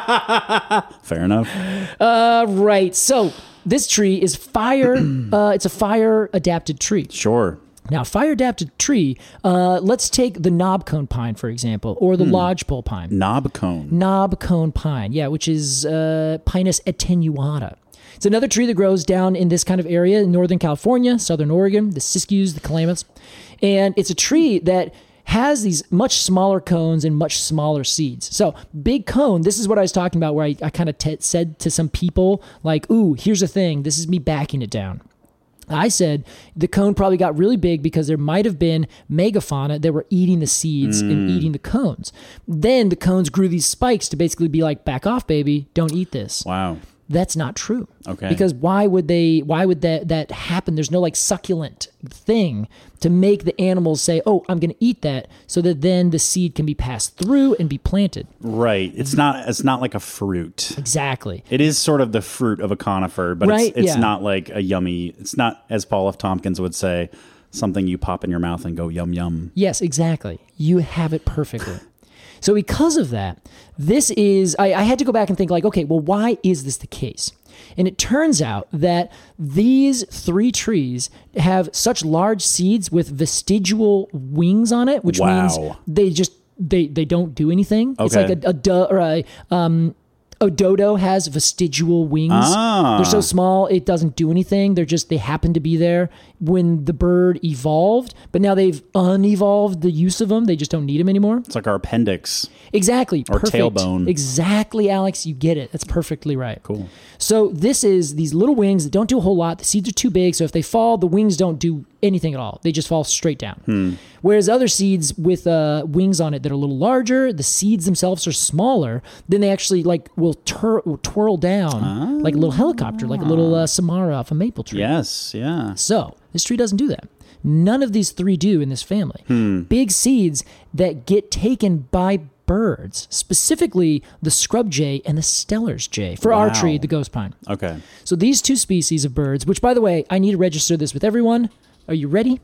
Fair enough. uh, right. So this tree is fire. uh, it's a fire adapted tree. Sure. Now, fire adapted tree. Uh, let's take the knobcone pine for example, or the lodgepole pine. Knob cone. Knobcone pine, yeah, which is uh, Pinus attenuata. It's another tree that grows down in this kind of area in Northern California, Southern Oregon, the Siskiyous, the Klamaths. And it's a tree that has these much smaller cones and much smaller seeds. So big cone, this is what I was talking about where I, I kind of t- said to some people like, ooh, here's the thing. This is me backing it down. I said the cone probably got really big because there might have been megafauna that were eating the seeds Mm. and eating the cones. Then the cones grew these spikes to basically be like, back off, baby, don't eat this. Wow. That's not true. Okay. Because why would they? Why would that that happen? There's no like succulent thing to make the animals say, "Oh, I'm going to eat that," so that then the seed can be passed through and be planted. Right. It's not it's not like a fruit. Exactly. It is sort of the fruit of a conifer, but Right, it's, it's yeah. not like a yummy, it's not, as Paul F. Tompkins would say, something you pop in your mouth and go yum yum. Yes, exactly. You have it perfectly. So because of that, this is, I, I had to go back and think like, okay, well, why is this the case? And it turns out that these three trees have such large seeds with vestigial wings on it, which Wow. means they just, they, they don't do anything. It's Okay. like a, a, du- or a um, a dodo has vestigial wings. Ah. They're so small, it doesn't do anything. They're just, they happen to be there when the bird evolved, but now they've unevolved the use of them. They just don't need them anymore. It's like our appendix. Exactly. Or Perfect. tailbone. Exactly, Alex. You get it. That's perfectly right. Cool. So this is these little wings that don't do a whole lot. The seeds are too big, so if they fall, the wings don't do anything at all. They just fall straight down. Hmm. Whereas other seeds with uh, wings on it that are a little larger, the seeds themselves are smaller, then they actually like will tur- will twirl down like a little helicopter, like a little uh, Samara off a maple tree. Yes, yeah. So this tree doesn't do that. None of these three do in this family. Hmm. Big seeds that get taken by birds, specifically the scrub jay and the Steller's jay for our Wow. tree, the ghost pine. Okay. So these two species of birds, which by the way, I need to register this with everyone. Are you ready?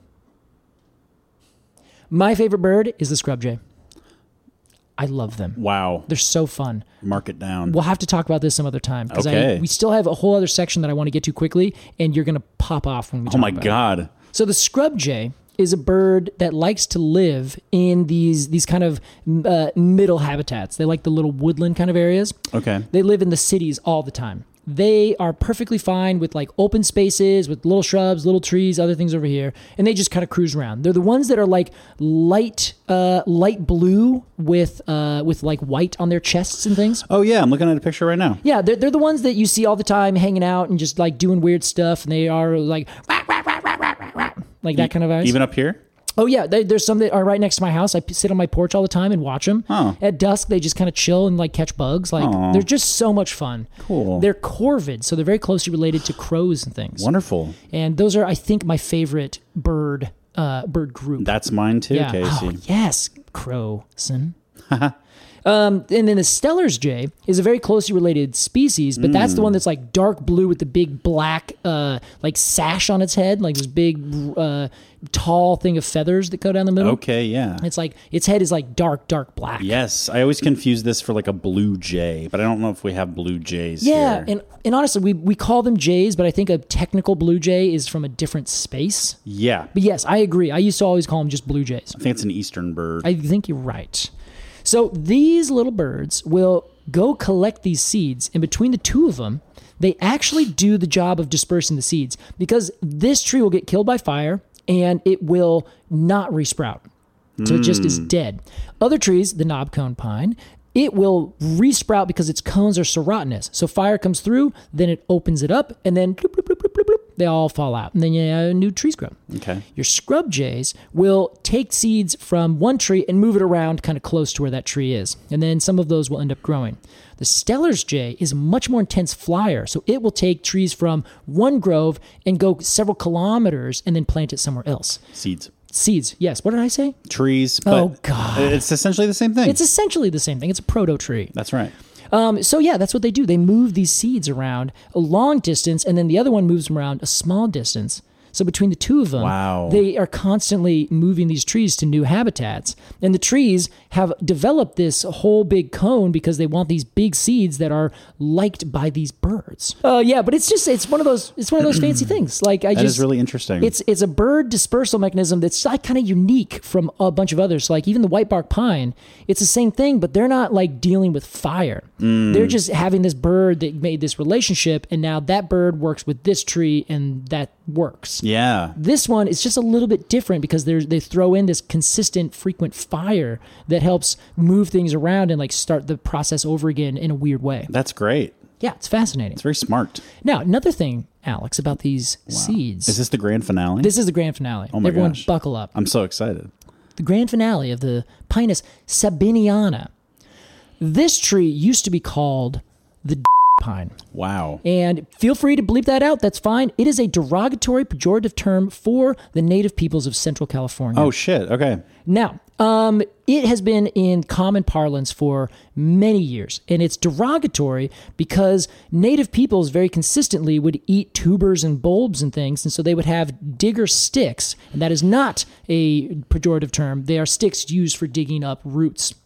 My favorite bird is the scrub jay. I love them. Wow. They're so fun. Mark it down. We'll have to talk about this some other time because Okay. we still have a whole other section that I want to get to quickly, and you're going to pop off when we Oh talk my about it. God. So the scrub jay is a bird that likes to live in these these kind of uh, middle habitats. They like the little woodland kind of areas. Okay. They live in the cities all the time. They are perfectly fine with like open spaces, with little shrubs, little trees, other things over here, and they just kind of cruise around. They're the ones that are like light, uh, light blue with uh, with like white on their chests and things. Oh yeah, I'm looking at a picture right now. Yeah, they're, they're the ones that you see all the time hanging out and just like doing weird stuff, and they are like like that kind of eyes. Even up here? Oh yeah, they, there's some that are right next to my house. I p- sit on my porch all the time and watch them. Oh. At dusk, they just kind of chill and like catch bugs. Like Aw. they're just so much fun. Cool. They're corvids, so they're very closely related to crows and things. Wonderful. And those are, I think, my favorite bird uh, bird group. That's mine too, yeah. Casey. Oh, yes, crowson. Um, and then the Steller's jay is a very closely related species, but that's the one that's like dark blue with the big black uh, like sash on its head, like this big uh, tall thing of feathers that go down the middle. Okay, yeah. It's like its head is like dark, dark black. Yes, I always confuse this for like a blue jay, but I don't know if we have blue jays Yeah, here. and and honestly, we we call them jays, but I think a technical blue jay is from a different space. Yeah, But yes, I agree. I used to always call them just blue jays. I think it's an eastern bird. I think you're right. So these little birds will go collect these seeds, and between the two of them, they actually do the job of dispersing the seeds because this tree will get killed by fire and it will not resprout. So it just is dead. Other trees, the knobcone pine, it will resprout because its cones are serotinous. So fire comes through, then it opens it up, and then bloop, bloop, bloop, bloop, bloop, bloop, they all fall out. And then you have new trees grow. Okay. Your scrub jays will take seeds from one tree and move it around kind of close to where that tree is. And then some of those will end up growing. The Steller's jay is a much more intense flyer. So it will take trees from one grove and go several kilometers and then plant it somewhere else. Seeds. Seeds, yes. What did I say? Trees. But Oh, God. It's essentially the same thing. It's essentially the same thing. It's a proto tree. That's right. Um, so yeah, that's what they do. They move these seeds around a long distance, and then the other one moves them around a small distance. So between the two of them, Wow. they are constantly moving these trees to new habitats. And the trees have developed this whole big cone because they want these big seeds that are liked by these birds. Uh, yeah, but it's just it's one of those it's one of those fancy things. Like I That just is really interesting. It's it's a bird dispersal mechanism that's like kind of unique from a bunch of others. So like even the white bark pine, it's the same thing, but they're not like dealing with fire. Mm. They're just having this bird that made this relationship, and now that bird works with this tree, and that works. yeah. This one is just a little bit different because there's they throw in this consistent, frequent fire that helps move things around and like start the process over again in a weird way. That's great. Yeah, it's fascinating. It's very smart. Now, another thing, Alex, about these seeds. Is this the grand finale? This is the grand finale. Oh my Everyone gosh. buckle up. I'm so excited. The grand finale of the Pinus sabiniana. This tree used to be called the pine. Wow. And feel free to bleep that out. That's fine. It is a derogatory, pejorative term for the native peoples of Central California. Oh, shit. Okay. Now, um, it has been in common parlance for many years, and it's derogatory because native peoples very consistently would eat tubers and bulbs and things, and so they would have digger sticks, and that is not a pejorative term. They are sticks used for digging up roots.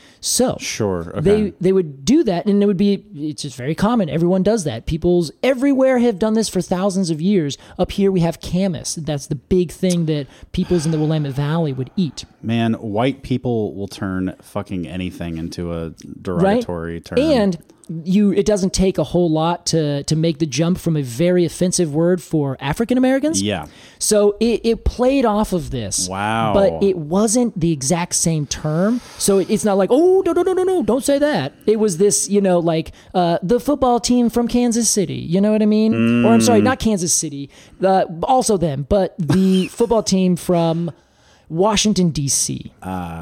So Sure. Okay. they they would do that, and it would be it's just very common. Everyone does that. People's everywhere have done this for thousands of years. Up here we have camas. That's the big thing that peoples in the Willamette Valley would eat. Man, white people will turn fucking anything into a derogatory Right? term. And you it doesn't take a whole lot to to make the jump from a very offensive word for African Americans. yeah. So it, it played off of this. Wow. But it wasn't the exact same term. So it, it's not like, oh, no, no, no, no, no, don't say that. It was this, you know, like uh, the football team from Kansas City. You know what I mean? Mm. Or I'm sorry, not Kansas City. Uh, also them, but the football team from Washington, D C.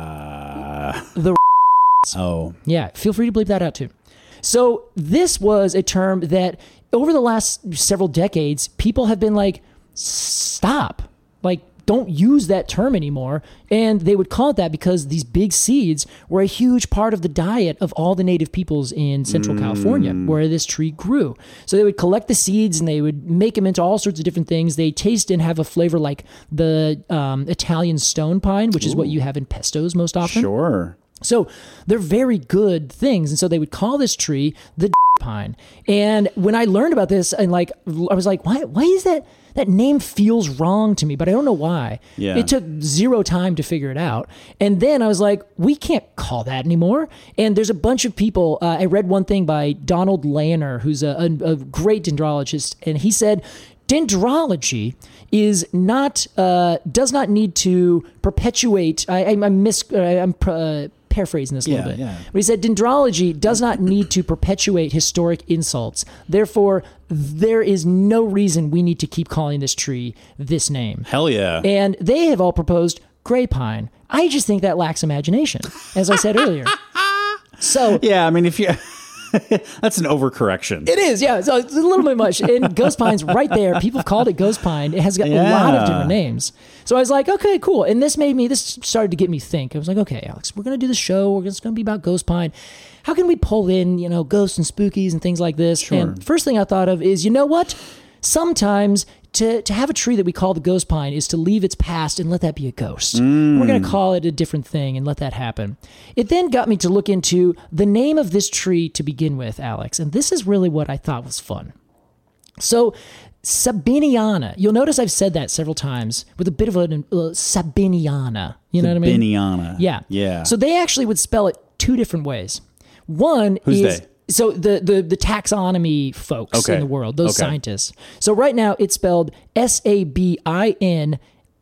Uh, The oh. Yeah, feel free to bleep that out too. So this was a term that over the last several decades, people have been like, stop. Like, don't use that term anymore. And they would call it that because these big seeds were a huge part of the diet of all the native peoples in Central California, where this tree grew. So they would collect the seeds and they would make them into all sorts of different things. They taste and have a flavor like the um, Italian stone pine, which is what you have in pestos most often. Sure. So they're very good things. And so they would call this tree the pine. And when I learned about this, and like, I was like, why, why is that? That name feels wrong to me, but I don't know why. Yeah. It took zero time to figure it out. And then I was like, we can't call that anymore. And there's a bunch of people. Uh, I read one thing by Donald Lanner, who's a, a, a great dendrologist. And he said, dendrology is not, uh, does not need to perpetuate. I, I, I'm mis, uh, I'm, uh, paraphrasing this a Yeah, little bit. yeah. But he said dendrology does not need to perpetuate historic insults. Therefore, there is no reason we need to keep calling this tree this name. Hell yeah. And they have all proposed gray pine. I just think that lacks imagination, as I said earlier. So yeah, I mean, if you That's an overcorrection. It is, yeah. So it's a little bit much. And Ghost Pine's right there. People have called it Ghost Pine. It has got Yeah. a lot of different names. So I was like, okay, cool. And this made me, this started to get me think. I was like, okay, Alex, we're going to do the show. We're just going to be about Ghost Pine. How can we pull in, you know, ghosts and spookies and things like this? Sure. And first thing I thought of is, you know what? Sometimes to, to have a tree that we call the Ghost Pine is to leave its past and let that be a ghost. Mm. We're going to call it a different thing and let that happen. It then got me to look into the name of this tree to begin with, Alex. And this is really what I thought was fun. So, Sabiniana. You'll notice I've said that several times with a bit of a uh, Sabiniana. You know what I mean? Sabiniana. Yeah. Yeah. So they actually would spell it two different ways. One Who's is... they? So the, the the taxonomy folks Okay. in the world, those Okay. scientists. So right now it's spelled S A B I N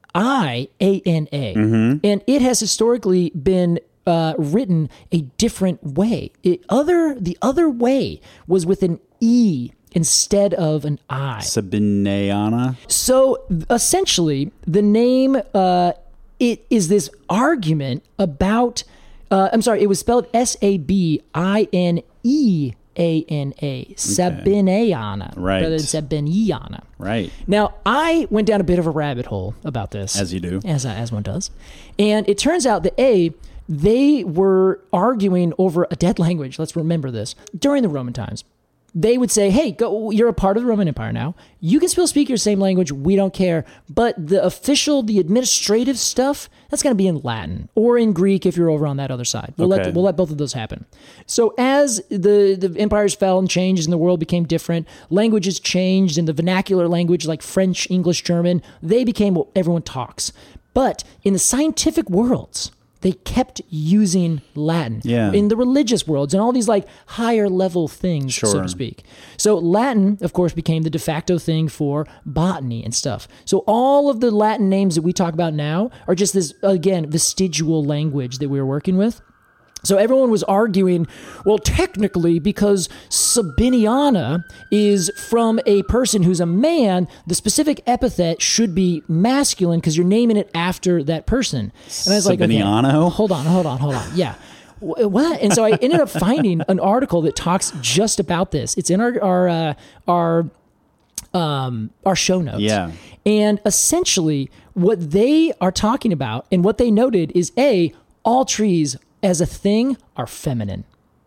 I A N A. Mm-hmm. And it has historically been uh, written a different way. It, other The other way was with an E instead of an I. Sabiniana. So essentially, the name uh, it is this argument about. Uh, I'm sorry, it was spelled S A B I N E A N A, Sabiniana, Right. rather than Sabiniana. Right. Now, I went down a bit of a rabbit hole about this. As you do. As, as one does. And it turns out that A, they were arguing over a dead language. Let's remember this. During the Roman times, they would say, hey, go, you're a part of the Roman Empire now. You can still speak your same language. We don't care. But the official, the administrative stuff, that's going to be in Latin or in Greek if you're over on that other side. We'll, Okay. let, we'll let both of those happen. So as the, the empires fell and changed and the world became different, languages changed and the vernacular language like French, English, German, they became what everyone talks. But in the scientific worlds, they kept using Latin Yeah. in the religious worlds and all these like higher level things, so Sure. to speak. So Latin, of course, became the de facto thing for botany and stuff. So all of the Latin names that we talk about now are just this, again, vestigial language that we were working with. So everyone was arguing, well, technically, because Sabiniana is from a person who's a man, the specific epithet should be masculine because you're naming it after that person. And I was like, okay, Sabiniano? hold on, hold on, hold on. Yeah. Wh- What? And so I ended up finding an article that talks just about this. It's in our our uh, our um, our show notes. Yeah. And essentially, what they are talking about and what they noted is A, all trees as a thing are feminine.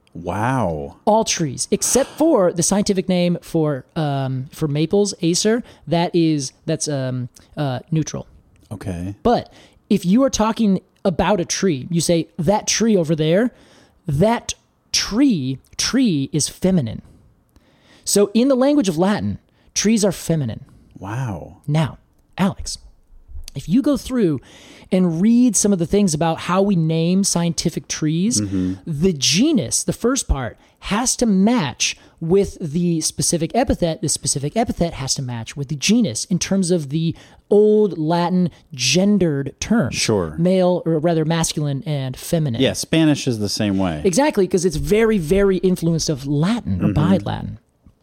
Wow. All trees, except for the scientific name for um, for maples, Acer, that is that's um, uh, neutral. Okay. But if you are talking about a tree, you say that tree over there, that tree tree is feminine. So in the language of Latin, trees are feminine. Wow. Now, Alex, if you go through and read some of the things about how we name scientific trees, the genus, the first part, has to match with the specific epithet. The specific epithet has to match with the genus in terms of the old Latin gendered terms. Sure. Male, or rather masculine and feminine. Yeah, Spanish is the same way. Exactly, because it's very, very influenced of Latin or by Latin.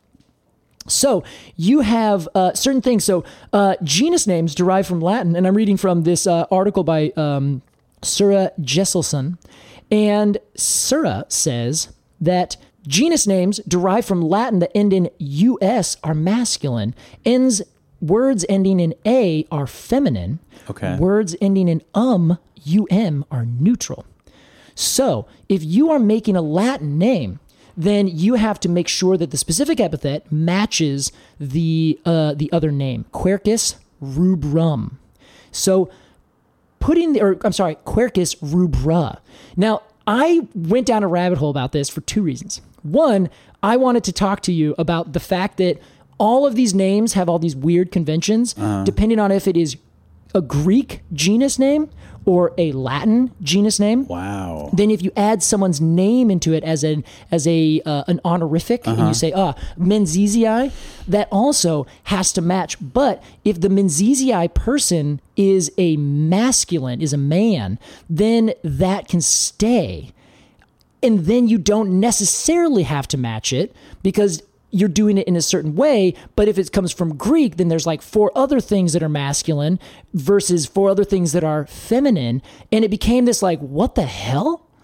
So you have uh, certain things. So uh, genus names derive from Latin, and I'm reading from this uh, article by um, Sura Jesselson. And Sura says that genus names derived from Latin that end in us are masculine. Ends words ending in a are feminine. Okay. Words ending in um, um are neutral. So if you are making a Latin name, then you have to make sure that the specific epithet matches the uh, the other name, Quercus rubrum. So putting the, or I'm sorry, Quercus rubra. Now, I went down a rabbit hole about this for two reasons. One, I wanted to talk to you about the fact that all of these names have all these weird conventions, uh-huh. depending on if it is a Greek genus name or a Latin genus name. Wow. Then if you add someone's name into it as an as a uh, an honorific, Uh-huh. and you say, ah, Menziesii, that also has to match. But if the Menziesii person is a masculine, is a man, then that can stay. And then you don't necessarily have to match it because you're doing it in a certain way. But if it comes from Greek, then there's like four other things that are masculine versus four other things that are feminine. And it became this like, what the hell?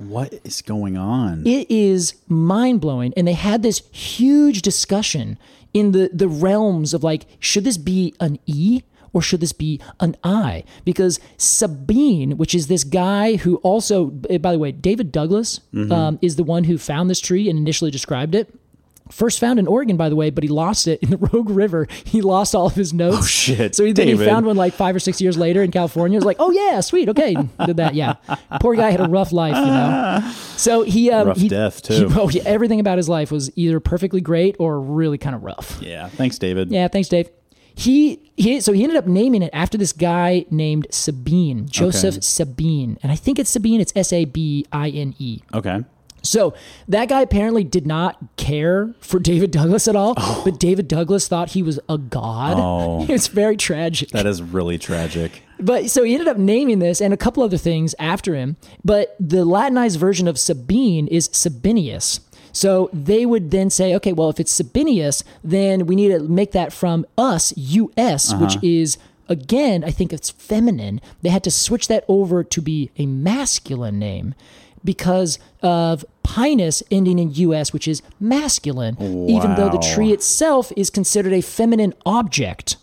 What is going on? It is mind-blowing. And they had this huge discussion in the, the realms of like, should this be an E or should this be an I? Because Sabine, which is this guy who also, by the way, David Douglas mm-hmm. um, is the one who found this tree and initially described it. First found in Oregon, by the way, but he lost it in the Rogue River. He lost all of his notes. Oh, shit. So he, then he David. found one like five or six years later in California. It was like, oh, yeah, sweet. Okay. Did that. Yeah. Poor guy had a rough life, you know? So he... Um, rough he, death, too. He, oh, yeah, everything about his life was either perfectly great or really kind of rough. Yeah. Thanks, David. Yeah. Thanks, Dave. He, he so he ended up naming it after this guy named Sabine, Joseph Okay. Sabine. And I think it's Sabine. It's S A B I N E. Okay. So that guy apparently did not care for David Douglas at all, oh. but David Douglas thought he was a god. Oh. It's very tragic. That is really tragic. But so he ended up naming this and a couple other things after him. But the Latinized version of Sabine is Sabinius. So they would then say, okay, well, if it's Sabinius, then we need to make that from us, U S, uh-huh. which is, again, I think it's feminine. They had to switch that over to be a masculine name because of Pinus ending in U S, which is masculine, wow. even though the tree itself is considered a feminine object.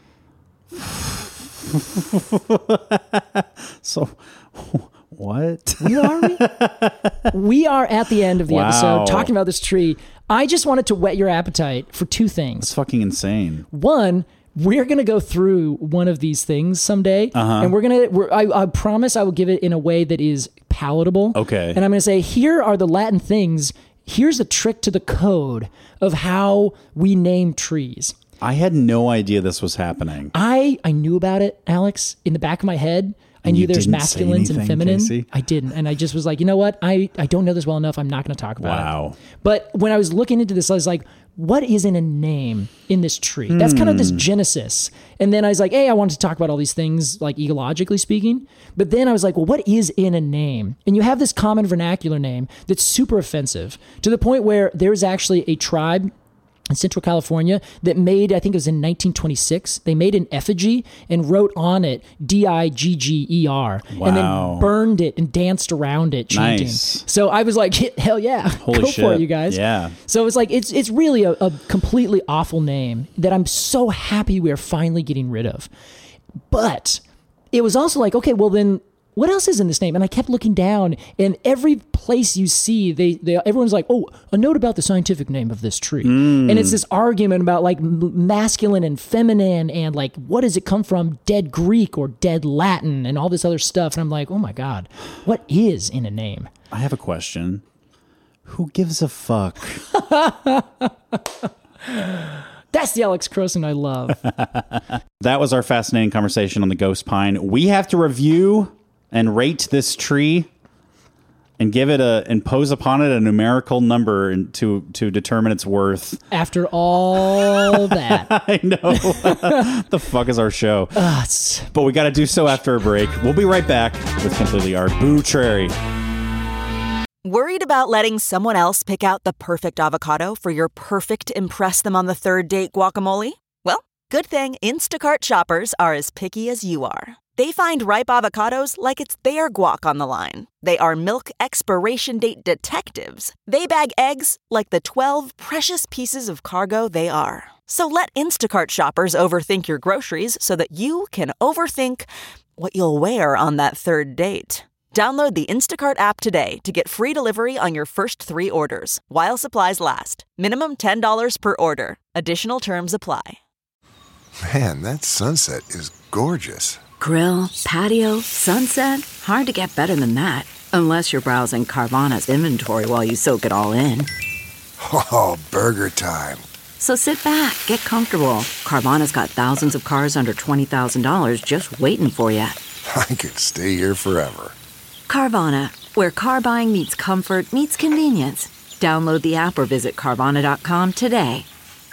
So, what? Where are we? We are at the end of the wow. episode talking about this tree. I just wanted to whet your appetite for two things. It's fucking insane. One, we're going to go through one of these things someday, uh-huh. and we're going to, I, I promise I will give it in a way that is palatable. Okay. And I'm going to say, here are the Latin things. Here's the trick to the code of how we name trees. I had no idea this was happening. I, I knew about it, Alex, in the back of my head. I And knew you there's didn't say masculines and anything, feminine. Casey? I didn't. And I just was like, you know what? I, I don't know this well enough. I'm not going to talk about Wow. it. But when I was looking into this, I was like, what is in a name in this tree? That's kind of this genesis. And then I was like, hey, I wanted to talk about all these things, like ecologically speaking. But then I was like, well, what is in a name? And you have this common vernacular name that's super offensive to the point where there's actually a tribe in Central California that made, I think it was in nineteen twenty-six, they made an effigy and wrote on it D I G G E R Wow. and then burned it and danced around it chanting. Nice. So I was like, hell yeah, Holy go shit. for it, you guys. Yeah. So it's like, it's it's really a, a completely awful name that I'm so happy we are finally getting rid of. But it was also like, okay, well then, what else is in this name? And I kept looking down, and every place you see, they, they everyone's like, oh, a note about the scientific name of this tree. Mm. And it's this argument about like m- masculine and feminine, and like, what does it come from? Dead Greek or dead Latin and all this other stuff. And I'm like, oh my God, what is in a name? I have a question. Who gives a fuck? That's the Alex Croson I love. That was our fascinating conversation on the Ghost Pine. We have to review and rate this tree and give it a impose upon it a numerical number and to to determine its worth. After all that. I know. The fuck is our show? Uh, it's- But we got to do so after a break. We'll be right back with Completely Arbitrary. Worried about letting someone else pick out the perfect avocado for your perfect impress them on the third date guacamole? Well, good thing Instacart shoppers are as picky as you are. They find ripe avocados like it's their guac on the line. They are milk expiration date detectives. They bag eggs like the twelve precious pieces of cargo they are. So let Instacart shoppers overthink your groceries so that you can overthink what you'll wear on that third date. Download the Instacart app today to get free delivery on your first three orders, while supplies last. Minimum ten dollars per order. Additional terms apply. Man, that sunset is gorgeous. Grill, patio, sunset. Hard to get better than that. Unless you're browsing Carvana's inventory while you soak it all in. Oh, burger time. So sit back, get comfortable. Carvana's got thousands of cars under twenty thousand dollars just waiting for you. I could stay here forever. Carvana, where car buying meets comfort, meets convenience. Download the app or visit Carvana dot com today.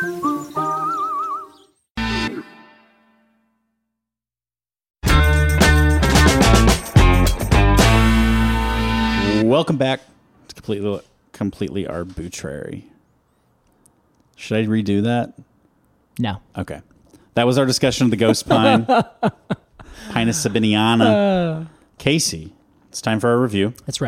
Welcome back to Completely Completely Arbitrary. Should I redo that? no. Okay. That was our discussion of the Ghost Pine. Pinus sabiniana. Uh, Casey, it's time for our review. that's right.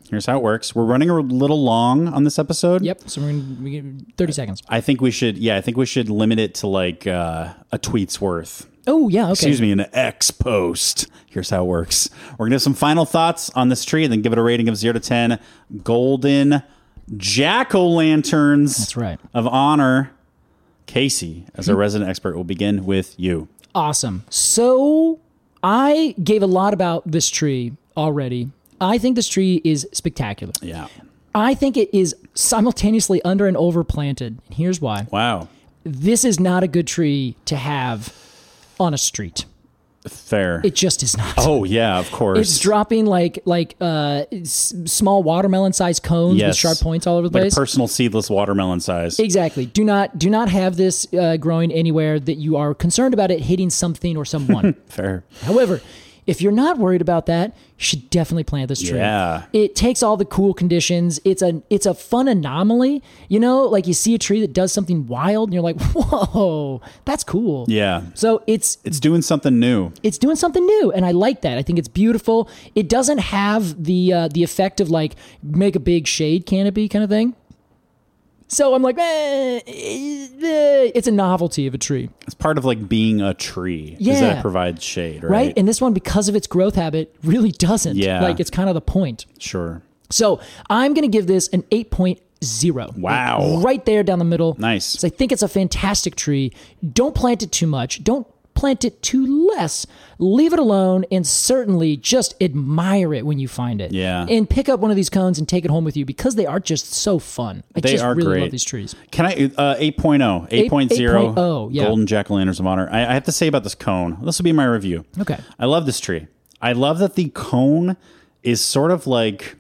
Here's how it works. We're running a little long on this episode. Yep. So we're gonna we get thirty seconds. I think we should. Yeah, I think we should limit it to like uh, a tweet's worth. Oh yeah. Okay. Excuse me, an X post. Here's how it works. We're gonna have some final thoughts on this tree, and then give it a rating of zero to ten. Golden jack-o'-lanterns. That's right. Of honor. Casey, as a resident expert, will begin with you. Awesome. So I gave a lot about this tree already. I think this tree is spectacular. Yeah. I think it is simultaneously under and over planted. And here's why. Wow. This is not a good tree to have on a street. Fair. It just is not. Oh yeah, of course. It's dropping like like uh, s- small watermelon-sized cones Yes. with sharp points all over the like place. a personal seedless watermelon size. Exactly. Do not do not have this uh, growing anywhere that you are concerned about it hitting something or someone. Fair. However, if you're not worried about that, you should definitely plant this tree. Yeah. It takes all the cool conditions. It's a it's a fun anomaly. You know, like you see a tree that does something wild and you're like, whoa, that's cool. Yeah. So it's It's doing something new. it's doing something new, and I like that. I think it's beautiful. It doesn't have the uh, the effect of like make a big shade canopy kind of thing. So I'm like, eh, eh, it's a novelty of a tree. It's part of like being a tree. Yeah. Is that it provides shade, right? Right? And this one, because of its growth habit, really doesn't. Yeah. Like, it's kind of the point. Sure. So I'm going to give this an eight point oh. Wow. Like, right there down the middle. Nice. So I think it's a fantastic tree. Don't plant it too much. Don't plant it too less. Leave it alone, and certainly just admire it when you find it. Yeah. And pick up one of these cones and take it home with you because they are just so fun. I They just are really great. love these trees. Can I, uh, eight point oh, eight point oh, eight point oh, yeah. Golden Jack-o'-lanterns of honor. I, I have to say about this cone, this will be my review. Okay. I love this tree. I love that the cone is sort of like,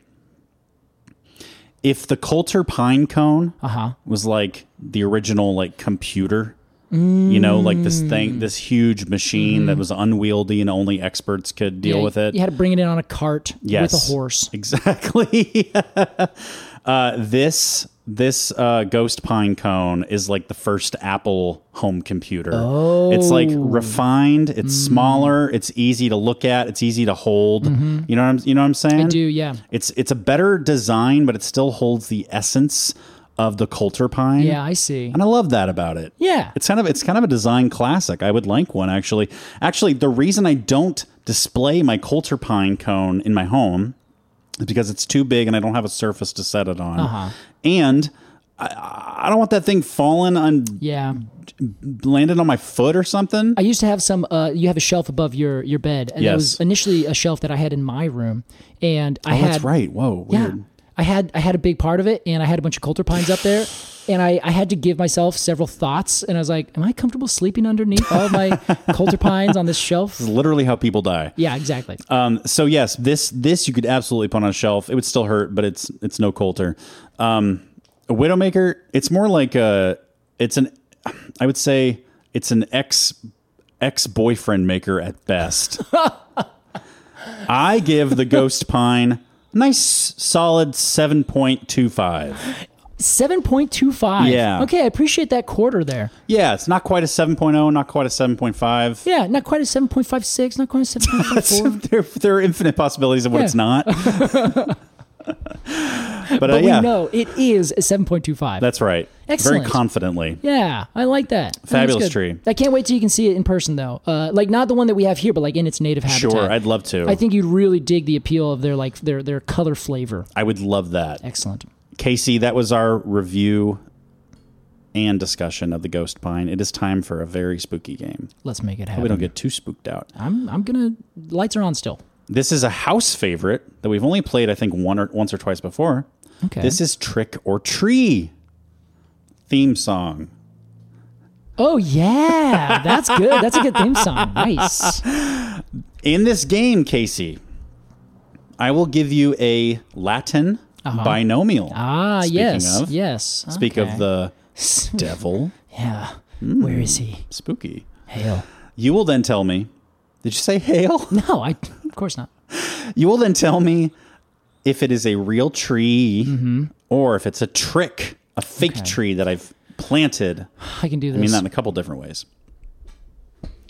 if the Coulter pine cone Uh-huh. was like the original like computer, you know, like this thing, this huge machine that was unwieldy and only experts could deal Yeah, with it. You had to bring it in on a cart Yes. with a horse. Exactly. uh, this this uh, ghost pine cone is like the first Apple home computer. Oh. It's like refined. It's mm. smaller. It's easy to look at. It's easy to hold. Mm-hmm. You know what I'm you know what I'm saying? I do, yeah. It's it's a better design, but it still holds the essence of the Coulter pine. Yeah, I see. And I love that about it. Yeah. It's kind of it's kind of a design classic. I would like one actually. Actually, the reason I don't display my Coulter pine cone in my home is because it's too big and I don't have a surface to set it on. Uh-huh. And I, I don't want that thing falling on Yeah. landed on my foot or something. I used to have some, uh, you have a shelf above your, your bed. And Yes. that was initially a shelf that I had in my room. And I oh, had. that's right. Whoa, weird. Yeah. I had I had a big part of it, and I had a bunch of Coulter pines up there, and I, I had to give myself several thoughts, and I was like, am I comfortable sleeping underneath all of my Coulter pines on this shelf? This is literally how people die. Yeah, exactly. Um, so yes, this this you could absolutely put on a shelf. It would still hurt, but it's it's no Coulter. Um, a Widowmaker, it's more like a it's an I would say it's an ex ex boyfriend maker at best. I give the Ghost Pine a nice solid seven point two five. seven point two five. Yeah. Okay, I appreciate that quarter there. Yeah, it's not quite a seven point oh, not quite a seven point five. Yeah, not quite a seven point five six, not quite a seven point five four. there, there are infinite possibilities of what Yeah. it's not. but But uh, we yeah, know it is a seven point two five. that's right. Excellent. Very confidently. Yeah, I like that. That's Fabulous good. tree. I can't wait till you can see it in person, though. Uh, like not the one that we have here, but like in its native habitat. Sure, I'd love to. I think you'd really dig the appeal of their like their their color flavor. I would love that. Excellent. Casey, that was our review and discussion of the Ghost Pine. It is time for a very spooky game. Let's make it happen. We don't get too spooked out. I'm I'm gonna. Lights are on still. This is a house favorite that we've only played, I think, one or once or twice before. Okay. This is Trick or Tree theme song. Oh yeah, that's good. That's a good theme song. Nice. In this game, Casey, I will give you a Latin Uh-huh. binomial. Ah, Speaking yes, of, yes. Speak Okay. of the devil. Yeah. Where is he? Spooky. Hail. You will then tell me. Did you say hail? No, I. Of course not. You will then tell me if it is a real tree Mm-hmm. or if it's a trick, a fake Okay. tree that I've planted. I can do this. I mean that in a couple different ways.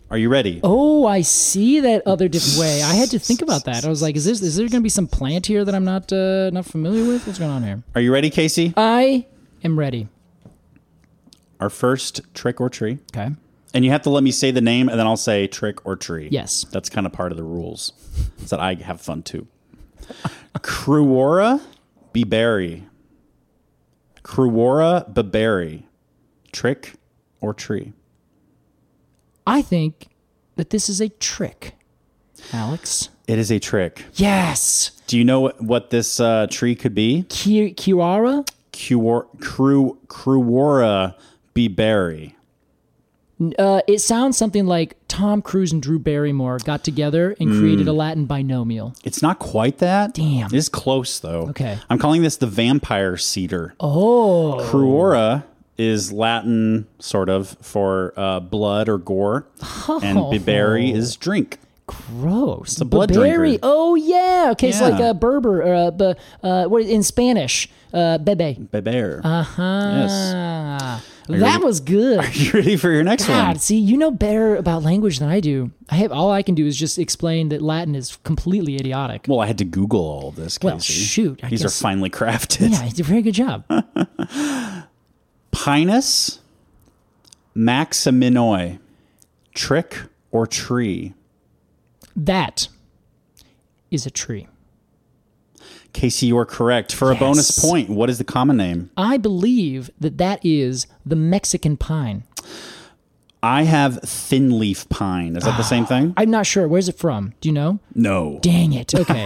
Are you ready? Oh, I see that other different way. I had to think about that. I was like, is this is there going to be some plant here that I'm not uh, not familiar with? What's going on here? Are you ready, Casey? I am ready. Our first trick or tree. Okay. And you have to let me say the name, and then I'll say trick or tree. Yes. That's kind of part of the rules, so that I have fun too. Cruora Beberry. Cruora Beberry. Trick or tree? I think that this is a trick, Alex. It is a trick. Yes. Do you know what, what this uh, tree could be? Ki- Kiwara? Cruor, Cru, Cruora Beberry. Uh, it sounds something like Tom Cruise and Drew Barrymore got together and created a Latin binomial. It's not quite that. Damn. It is close, though. Okay. I'm calling this the vampire cedar. Oh. Cruora is Latin, sort of, for uh, blood or gore. And Beberry is drink. Gross. It's a blood Berry. drinker. Oh, yeah. Okay, it's Yeah. like a Berber, or a, bu- uh, what in Spanish, uh, bebe. Beber. Uh-huh. Yes. you That ready? was good. Are you ready for your next God, one? see, you know better about language than I do. I have all I can do is just explain that Latin is completely idiotic. Well, I had to Google all of this, Casey. Well, shoot, I These guess- are finely crafted. Yeah, you did a very good job. Pinus maximinoi. Trick or tree? That is a tree. Casey, you are correct. For a Yes. bonus point, what is the common name? I believe that that is the Mexican pine. I have thin leaf pine. Is that the same thing? I'm not sure. Where's it from? Do you know? No. Dang it. Okay.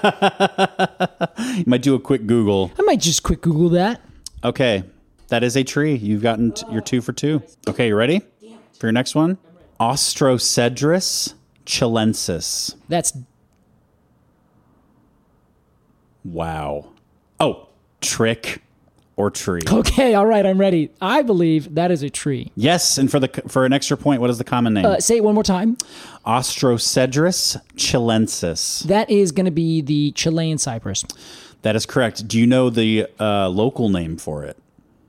You might do a quick Google. I might just quick Google that. Okay. That is a tree. You've gotten t- your two for two. Okay, you ready for your next one? Ostrocedrus chilensis. That's Wow. Oh, trick or tree? okay. All right. I'm ready. I believe that is a tree. Yes, and for the for an extra point, what is the common name? Uh, say it one more time. Ostrocedrus chilensis. That is going to be the Chilean cypress. That is correct. Do you know the uh, local name for it?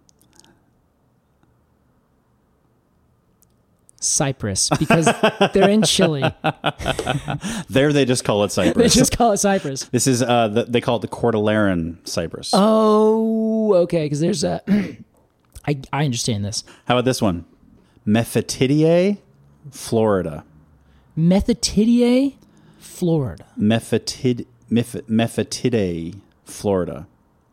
Cypress, because they're in Chile. There, they just call it They cypress. just call it cypress. This is uh, the, they call it the Cordilleran cypress. Oh, okay. Because there's a. I I understand this. How about this one? Mephitidae, Florida. Methatidae, Florida. Mephatid, Meph, Mephitidae, Florida.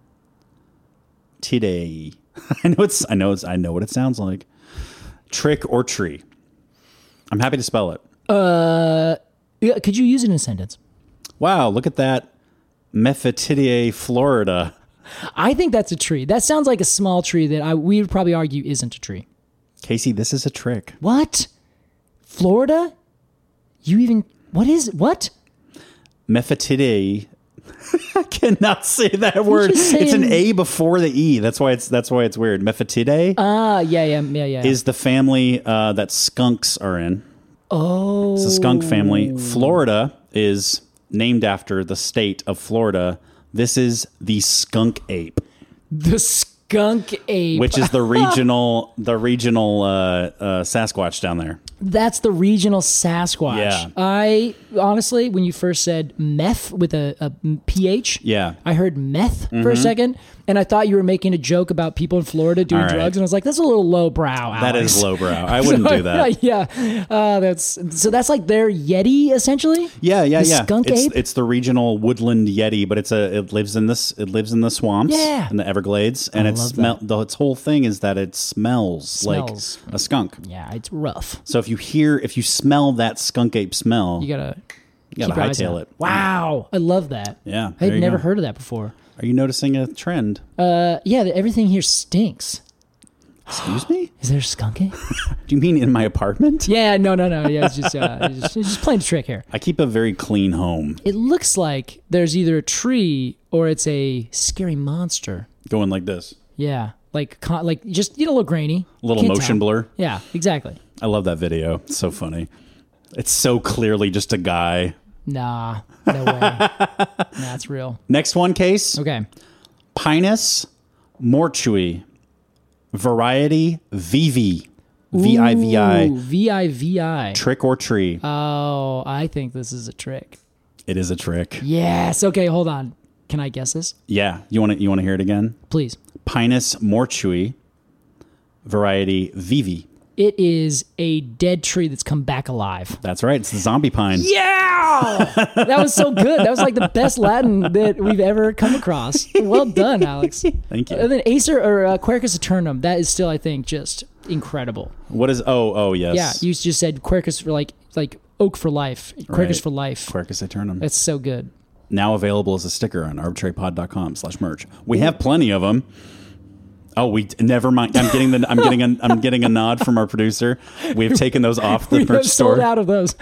Tidae. I know it's. I know it's. I know what it sounds like. Trick or tree. I'm happy to spell it. Uh, yeah, could you use it in a sentence? Wow, look at that. Mephitidae, Florida. I think that's a tree. That sounds like a small tree that I we would probably argue isn't a tree. Casey, this is a trick. What? Florida? You even what is what? Mephitidae. I cannot say that word. just It's an saying- A before the E. That's why it's that's why it's weird. Mephitidae Ah, yeah, yeah, yeah, yeah. is the family uh, that skunks are in. oh, It's a skunk family. Florida is named after the state of Florida. This is the skunk ape, the skunk ape. which is the regional the regional uh, uh, Sasquatch down there. That's the regional Sasquatch. Yeah. I honestly, when you first said meth with a, a P H, Yeah. I heard meth for a second, and I thought you were making a joke about people in Florida doing All right. drugs, and I was like, that's a little lowbrow. That Alex. is lowbrow. I wouldn't do that. yeah, uh, that's so. That's like their Yeti, essentially. Yeah, yeah, The yeah. skunk it's, ape? it's the regional woodland yeti, but it's a it lives in this it lives in the swamps, Yeah. in the Everglades, and I it love smell the its whole thing is that it smells, Smells. like a skunk. Yeah, it's rough. So if you hear if you smell that skunk ape smell, You gotta. you gotta keep your eyes hightail out. it. Wow, I love that. Yeah, I there had you never go. heard of that before. Are you noticing a trend? Uh, yeah, the, everything here stinks. Excuse me? Is there a skunk ape? Do you mean in my apartment? Yeah, no, no, no. Yeah, it's just, uh, it's just, it's just playing the trick here. I keep a very clean home. It looks like there's either a tree or it's a scary monster. Going like this. Yeah, like con- like just you know, a little grainy, A little Can't motion tell. blur. Yeah, exactly. I love that video. It's so funny. It's so clearly just a guy. Nah, no way. Nah, it's real. Next one, Case. Okay, Pinus mortui. Variety Vivi. V I V I. Ooh, V I V I. Trick or tree. Oh, I think this is a trick. It is a trick. Yes. Okay, hold on. Can I guess this? Yeah. You want to you want to hear it again? Please. Pinus mortui, variety Vivi. It is a dead tree that's come back alive. That's right. It's the zombie pine. Yeah! That was so good. That was like the best Latin that we've ever come across. Well done, Alex. Thank you. And then Acer or uh, Quercus eternum, that is still, I think, just incredible. What is? Oh, oh, yes. Yeah, you just said Quercus for like like oak for life. Quercus Right. for life. Quercus aeternum. That's so good. Now available as a sticker on arbitrarypod dot com slash merch. We have plenty of them. Oh, we never mind. I'm getting the. I'm getting a. I'm getting a nod from our producer. We've taken those off the We merch have sold store. out of those.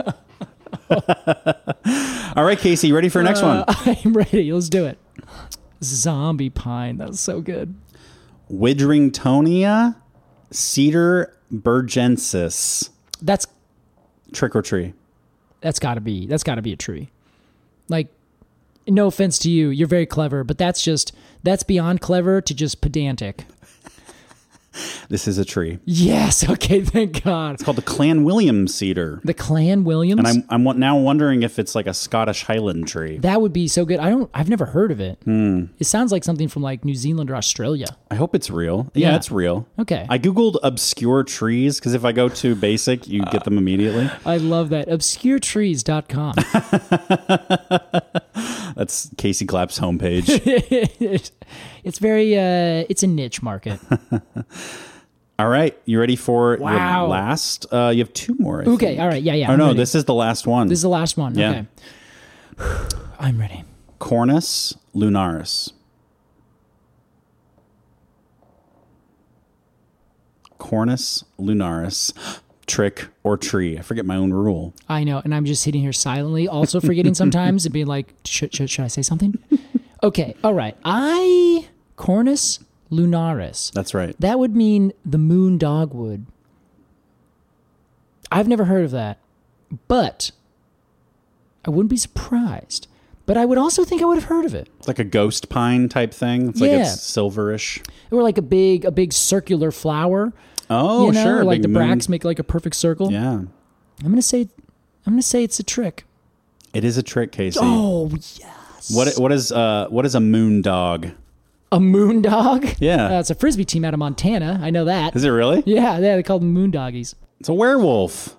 All right, Casey, you ready for your next Uh, one? I'm ready. Let's do it. Zombie pine. That's so good. Widringtonia cedar burgensis. That's Trick or tree. that's got to be that's got to be a tree. Like, no offense to you, you're very clever, but that's just that's beyond clever to just pedantic. This is a tree. Yes. Okay. Thank God. It's called the Clan William cedar. The Clan Williams. And I'm I'm now wondering if it's like a Scottish Highland tree. that would be so good. I don't. I've never heard of it. Hmm. It sounds like something from like New Zealand or Australia. I hope it's real. Yeah, Yeah. it's real. Okay. I googled obscure trees because if I go to basic, you get them immediately. I love that. obscure trees dot com. That's Casey Clapp's homepage. It's very. Uh, it's a niche market. All right, you ready for Wow. your last? Uh, you have two more. I Okay. think. All right. Yeah. Yeah. Oh I'm no, ready. this is the last one. This is the last one. Yeah. Okay. I'm ready. Cornus lunaris. Cornus lunaris. Trick or tree. I forget my own rule. I know, and I'm just sitting here silently, also forgetting sometimes and being like, should, should, should I say something? Okay, all right. I Cornus lunaris. That's right. That would mean the moon dogwood. I've never heard of that, but I wouldn't be surprised. But I would also think I would have heard of it. It's like a ghost pine type thing. It's like Yeah. it's silverish. Or like a big, a big circular flower. Oh, you know? sure. Or like big the moon. bracts make like a perfect circle. Yeah. I'm gonna say, I'm gonna say it's a trick. It is a trick, Casey. Oh yes. What what is uh what is a moon dog? A moon dog? Yeah. Uh, it's a frisbee team out of Montana. I know that. Is it really? Yeah, yeah, they call them moon doggies. It's a werewolf.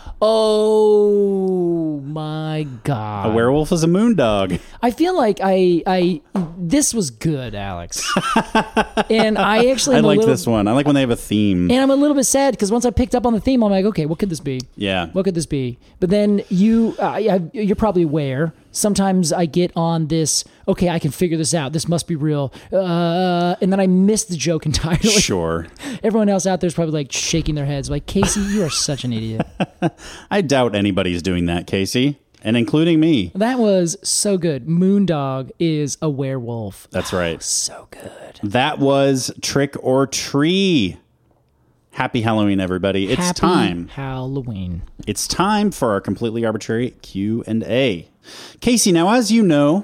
Oh my god. A werewolf is a moon dog. I feel like I I this was good, Alex. And I actually I am a like little, this one. I like when they have a theme. And I'm a little bit sad because once I picked up on the theme, I'm like, okay, what could this be? Yeah. What could this be? But then you, uh, I, you're probably aware. Sometimes I get on this. Okay, I can figure this out. This must be real. Uh, and then I miss the joke entirely. Sure. Everyone else out there is probably like shaking their heads, like Casey, you are such an idiot. I doubt anybody's doing that, Casey, and including me. That was so good. Moondog is a werewolf. That's right. So good. That was Trick or Tree. Happy Halloween, everybody. It's Happy time. Halloween. It's time for our completely arbitrary Q and A. Casey, now as you know,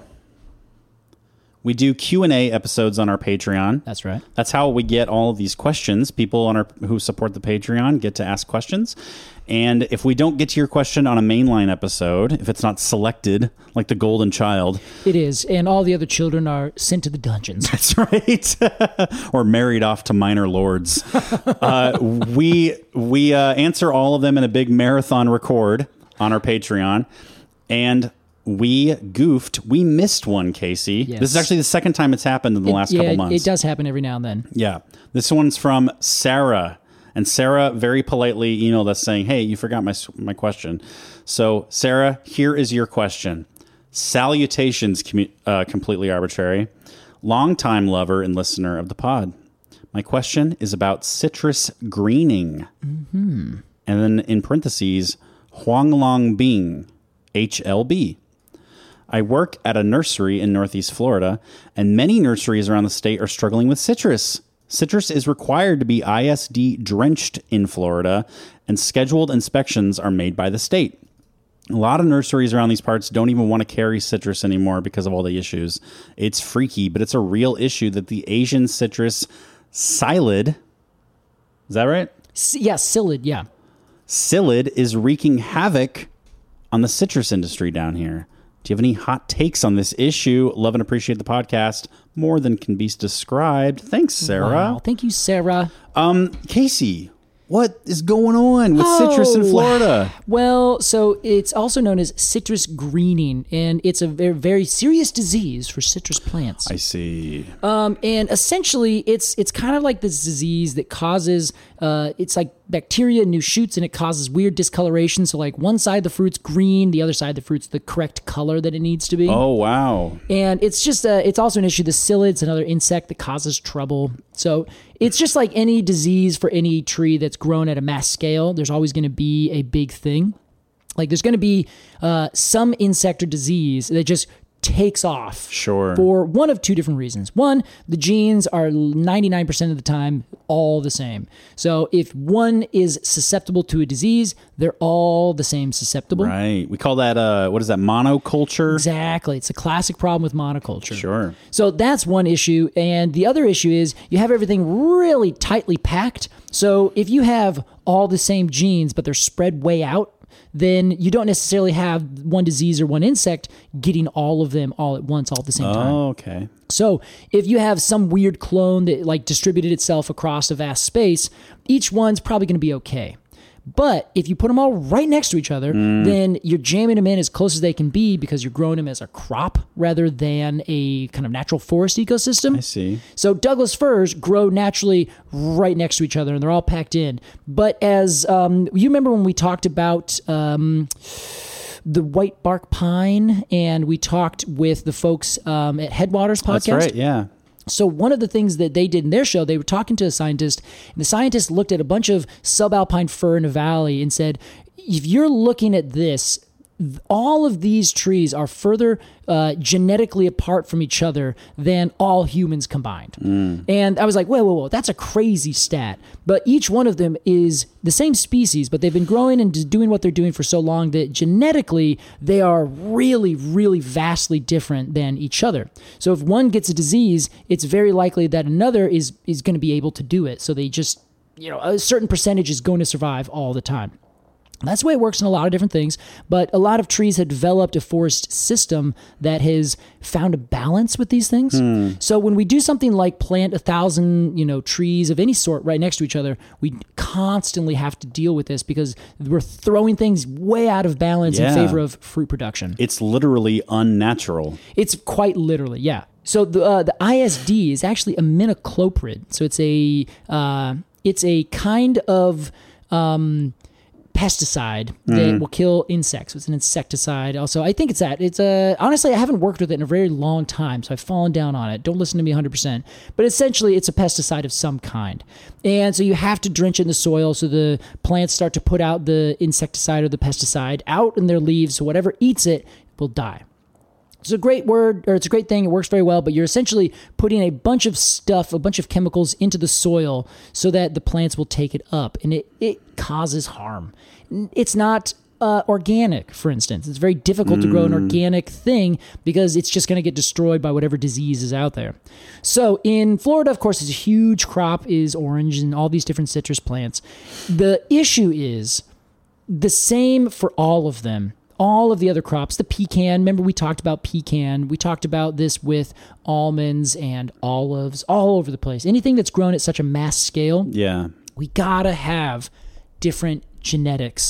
we do Q and A episodes on our Patreon. That's right. That's how we get all of these questions. People on our who support the Patreon get to ask questions. And if we don't get to your question on a mainline episode, if it's not selected, like the Golden Child, It is. And all the other children are sent to the dungeons. that's right, or married off to minor lords, uh, we we uh, answer all of them in a big marathon record on our Patreon. And we goofed. We missed one, Casey. Yes. This is actually the second time it's happened in the last yeah, couple it- months. It does happen every now and then. Yeah. This one's from Sarah. And Sarah very politely emailed us saying, hey, you forgot my my question. So, Sarah, here is your question. Salutations, commu- uh, completely arbitrary. Longtime lover and listener of the pod. My question is about citrus greening. Mm-hmm. And then in parentheses, Huanglong Bing, H L B. I work at a nursery in Northeast Florida, and many nurseries around the state are struggling with citrus. Citrus is required to be I S D drenched in Florida, and scheduled inspections are made by the state. A lot of nurseries around these parts don't even want to carry citrus anymore because of all the issues. It's freaky, but it's a real issue that the Asian citrus psyllid, is that right? S- yeah, psyllid, yeah. Psyllid is wreaking havoc on the citrus industry down here. Do you have any hot takes on this issue? Love and appreciate the podcast more than can be described. Thanks, Sarah. Wow. Thank you, Sarah. Um, Casey, what is going on with Oh. citrus in Florida? Well, so it's also known as citrus greening, and it's a very, very serious disease for citrus plants. I see. Um, and essentially, it's it's kind of like this disease that causes uh, it's like bacteria, new shoots, and it causes weird discoloration. So, like one side of the fruit's green, the other side of the fruit's the correct color that it needs to be. Oh, wow. And it's just uh, it's also an issue. The psyllid's another insect that causes trouble. So it's just like any disease for any tree that's grown at a mass scale. There's always going to be a big thing. Like there's going to be uh, some insect or disease that just takes off. Sure. For one of two different reasons. One, the genes are ninety-nine percent of the time all the same. So if one is susceptible to a disease, they're all the same susceptible. Right. We call that, uh, what is that, monoculture? Exactly. It's a classic problem with monoculture. Sure. So that's one issue. And the other issue is you have everything really tightly packed. So if you have all the same genes, but they're spread way out, then you don't necessarily have one disease or one insect getting all of them all at once, all at the same time. Oh, okay. So if you have some weird clone that like distributed itself across a vast space, each one's probably going to be okay. But if you put them all right next to each other, Mm. then you're jamming them in as close as they can be because you're growing them as a crop rather than a kind of natural forest ecosystem. I see. So Douglas firs grow naturally right next to each other and they're all packed in. But as um, you remember when we talked about um, the white bark pine and we talked with the folks um, at Headwaters podcast? That's right, yeah. So one of the things that they did in their show, they were talking to a scientist, and the scientist looked at a bunch of subalpine fir in a valley and said, if you're looking at this, all of these trees are further uh, genetically apart from each other than all humans combined. Mm. And I was like, whoa, whoa, whoa, that's a crazy stat. But each one of them is the same species, but they've been growing and doing what they're doing for so long that genetically they are really, really vastly different than each other. So if one gets a disease, it's very likely that another is is going to be able to do it. So they just, you know, a certain percentage is going to survive all the time. That's the way it works in a lot of different things, but a lot of trees have developed a forest system that has found a balance with these things. Mm. So when we do something like plant a thousand, you know, trees of any sort right next to each other, we constantly have to deal with this because we're throwing things way out of balance Yeah. in favor of fruit production. It's literally unnatural. It's quite literally, yeah. So the uh, the I S D is actually a imidacloprid. So it's a uh, it's a kind of um, pesticide that Mm. will kill insects. It's an insecticide. Also, I think it's that. It's a honestly, I haven't worked with it in a very long time, so I've fallen down on it. Don't listen to me one hundred percent. But essentially, it's a pesticide of some kind, and so you have to drench it in the soil so the plants start to put out the insecticide or the pesticide out in their leaves. So whatever eats it will die. It's a great word, or it's a great thing. It works very well, but you're essentially putting a bunch of stuff, a bunch of chemicals into the soil so that the plants will take it up, and it, it causes harm. It's not uh, organic, for instance. It's very difficult to grow an organic thing because it's just going to get destroyed by whatever disease is out there. So in Florida, of course, it's a huge crop is orange and all these different citrus plants. The issue is the same for all of them. All of the other crops, the pecan, remember we talked about pecan. We talked about this with almonds and olives all over the place. Anything that's grown at such a mass scale, Yeah. we gotta have different genetics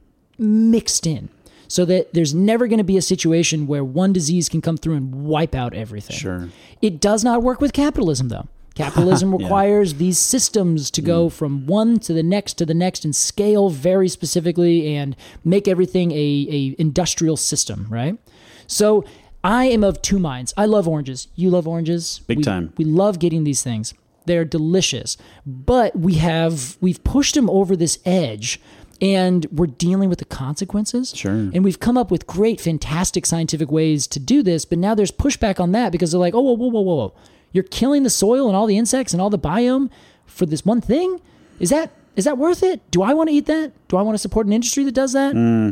mixed in so that there's never going to be a situation where one disease can come through and wipe out everything. Sure. It does not work with capitalism, though. Capitalism Yeah. requires these systems to go from one to the next to the next and scale very specifically and make everything a, a industrial system, right? So I am of two minds. I love oranges. You love oranges. Big we, time. We love getting these things. They're delicious. But we have we've pushed them over this edge and we're dealing with the consequences. Sure. And we've come up with great, fantastic scientific ways to do this, but now there's pushback on that because they're like, oh, whoa, whoa, whoa, whoa, whoa. You're killing the soil and all the insects and all the biome for this one thing? Is that is that worth it? Do I want to eat that? Do I want to support an industry that does that? Mm.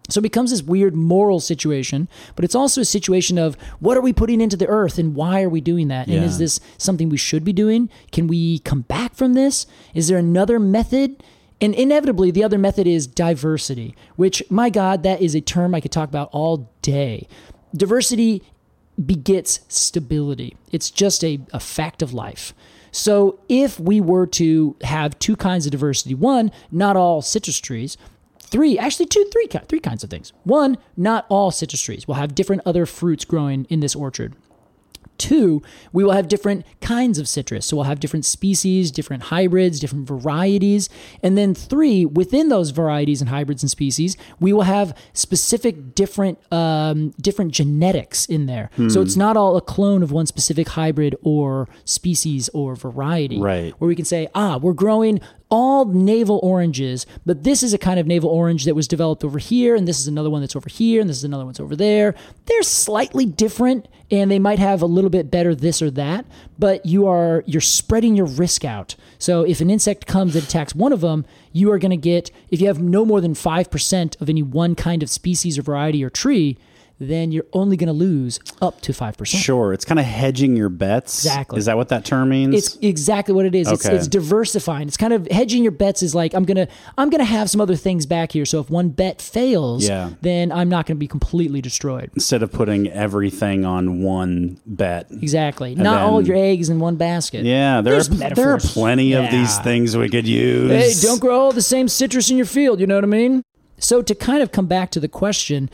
So it becomes this weird moral situation, but it's also a situation of what are we putting into the earth and why are we doing that? Yeah. And is this something we should be doing? Can we come back from this? Is there another method? And inevitably, the other method is diversity, which, my God, that is a term I could talk about all day. Diversity begets stability. It's just a, a fact of life. So if we were to have two kinds of diversity, one, not all citrus trees, three, actually two, three, three kinds of things. One, not all citrus trees. We'll have different other fruits growing in this orchard. Two, we will have different kinds of citrus. So we'll have different species, different hybrids, different varieties. And then three, within those varieties and hybrids and species, we will have specific different um, different genetics in there. Hmm. So it's not all a clone of one specific hybrid or species or variety. Right. Where we can say, ah, we're growing all navel oranges, but this is a kind of navel orange that was developed over here, and this is another one that's over here, and this is another one's over there. They're slightly different, and they might have a little bit better this or that, but you are you're spreading your risk out. So if an insect comes that attacks one of them, you are going to get, if you have no more than five percent of any one kind of species or variety or tree, then you're only going to lose up to five percent. Sure. It's kind of hedging your bets. Exactly. Is that what that term means? It's exactly what it is. It's, Okay. it's diversifying. It's kind of hedging your bets is like, I'm going to I'm gonna have some other things back here. So if one bet fails, Yeah. then I'm not going to be completely destroyed. Instead of putting everything on one bet. Exactly. Not all then- your eggs in one basket. Yeah, there are, There's there are metaphors. plenty of these Yeah. things we could use. Hey, don't grow all the same citrus in your field. You know what I mean? So to kind of come back to the question,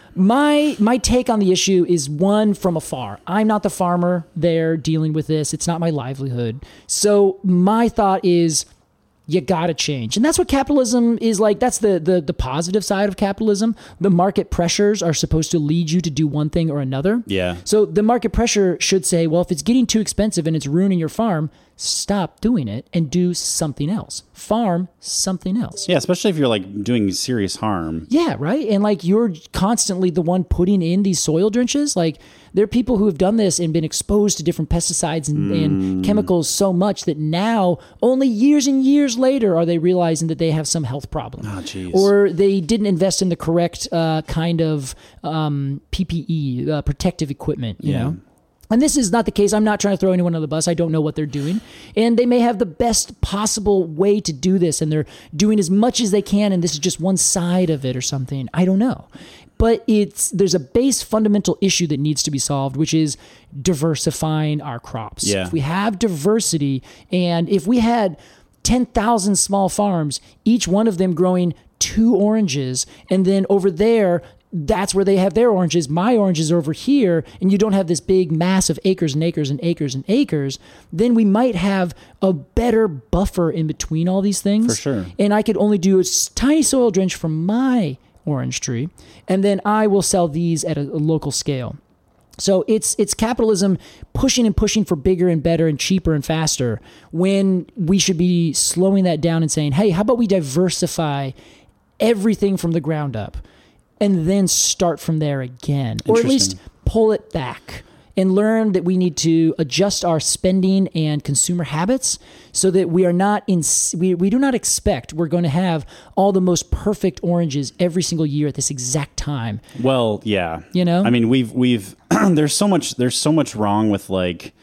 my my take on the issue is one from afar. I'm not the farmer there dealing with this. It's not my livelihood. So my thought is, you gotta change. And that's what capitalism is like. That's the, the the positive side of capitalism. The market pressures are supposed to lead you to do one thing or another. Yeah. So the market pressure should say, well, if it's getting too expensive and it's ruining your farm, stop doing it and do something else. Farm something else. Yeah, especially if you're like doing serious harm. Yeah, right? And like you're constantly the one putting in these soil drenches. Like there are people who have done this and been exposed to different pesticides and, Mm. and chemicals so much that now, only years and years later, are they realizing that they have some health problem. Oh, jeez. Or they didn't invest in the correct uh, kind of um, P P E, uh, protective equipment, you Yeah. know? And this is not the case. I'm not trying to throw anyone on the bus. I don't know what they're doing. And they may have the best possible way to do this, and they're doing as much as they can, and this is just one side of it or something. I don't know. But it's there's a base fundamental issue that needs to be solved, which is diversifying our crops. Yeah. If we have diversity, and if we had ten thousand small farms, each one of them growing two oranges, and then over there, that's where they have their oranges. My oranges are over here, and you don't have this big mass of acres and acres and acres and acres, then we might have a better buffer in between all these things. For sure. And I could only do a s- tiny soil drench for my orange tree, and then I will sell these at a, a local scale. So it's it's capitalism pushing and pushing for bigger and better and cheaper and faster, when we should be slowing that down and saying, hey, how about we diversify everything from the ground up and then start from there again, or at least Interesting. pull it back and learn that we need to adjust our spending and consumer habits so that we are not in we, we do not expect we're going to have all the most perfect oranges every single year at this exact time. Well, yeah. You know? I mean, we've we've there's so much there's so much wrong with like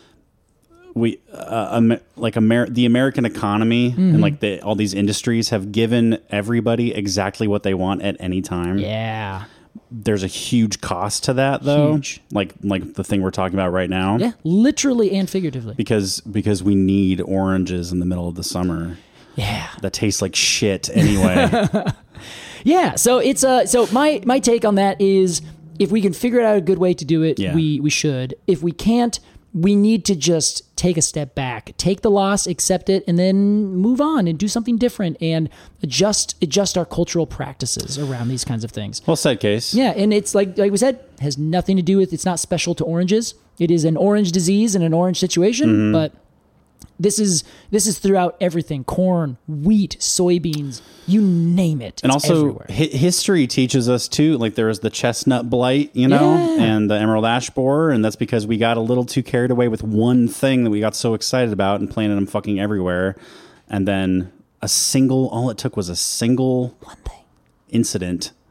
we uh, um, like Amer- the American economy Mm-hmm. and like the all these industries have given everybody exactly what they want at any time. Yeah. There's a huge cost to that though. Huge. Like like the thing we're talking about right now. Yeah, literally and figuratively. Because because we need oranges in the middle of the summer Yeah. that taste like shit anyway. Yeah, so it's uh so my my take on that is if we can figure out a good way to do it, Yeah. we we should. If we can't, we need to just take a step back, take the loss, accept it, and then move on and do something different and adjust adjust our cultural practices around these kinds of things. Well said, Case. Yeah, and it's like like we said, has nothing to do with it's not special to oranges. It is an orange disease and an orange situation, Mm-hmm. but this is this is throughout everything: corn, wheat, soybeans, you name it. And It's also, everywhere. hi- history teaches us too. Like there was the chestnut blight, you know, Yeah. and the emerald ash borer, and that's because we got a little too carried away with one thing that we got so excited about and planted them fucking everywhere, and then a single. All it took was a single One thing. incident,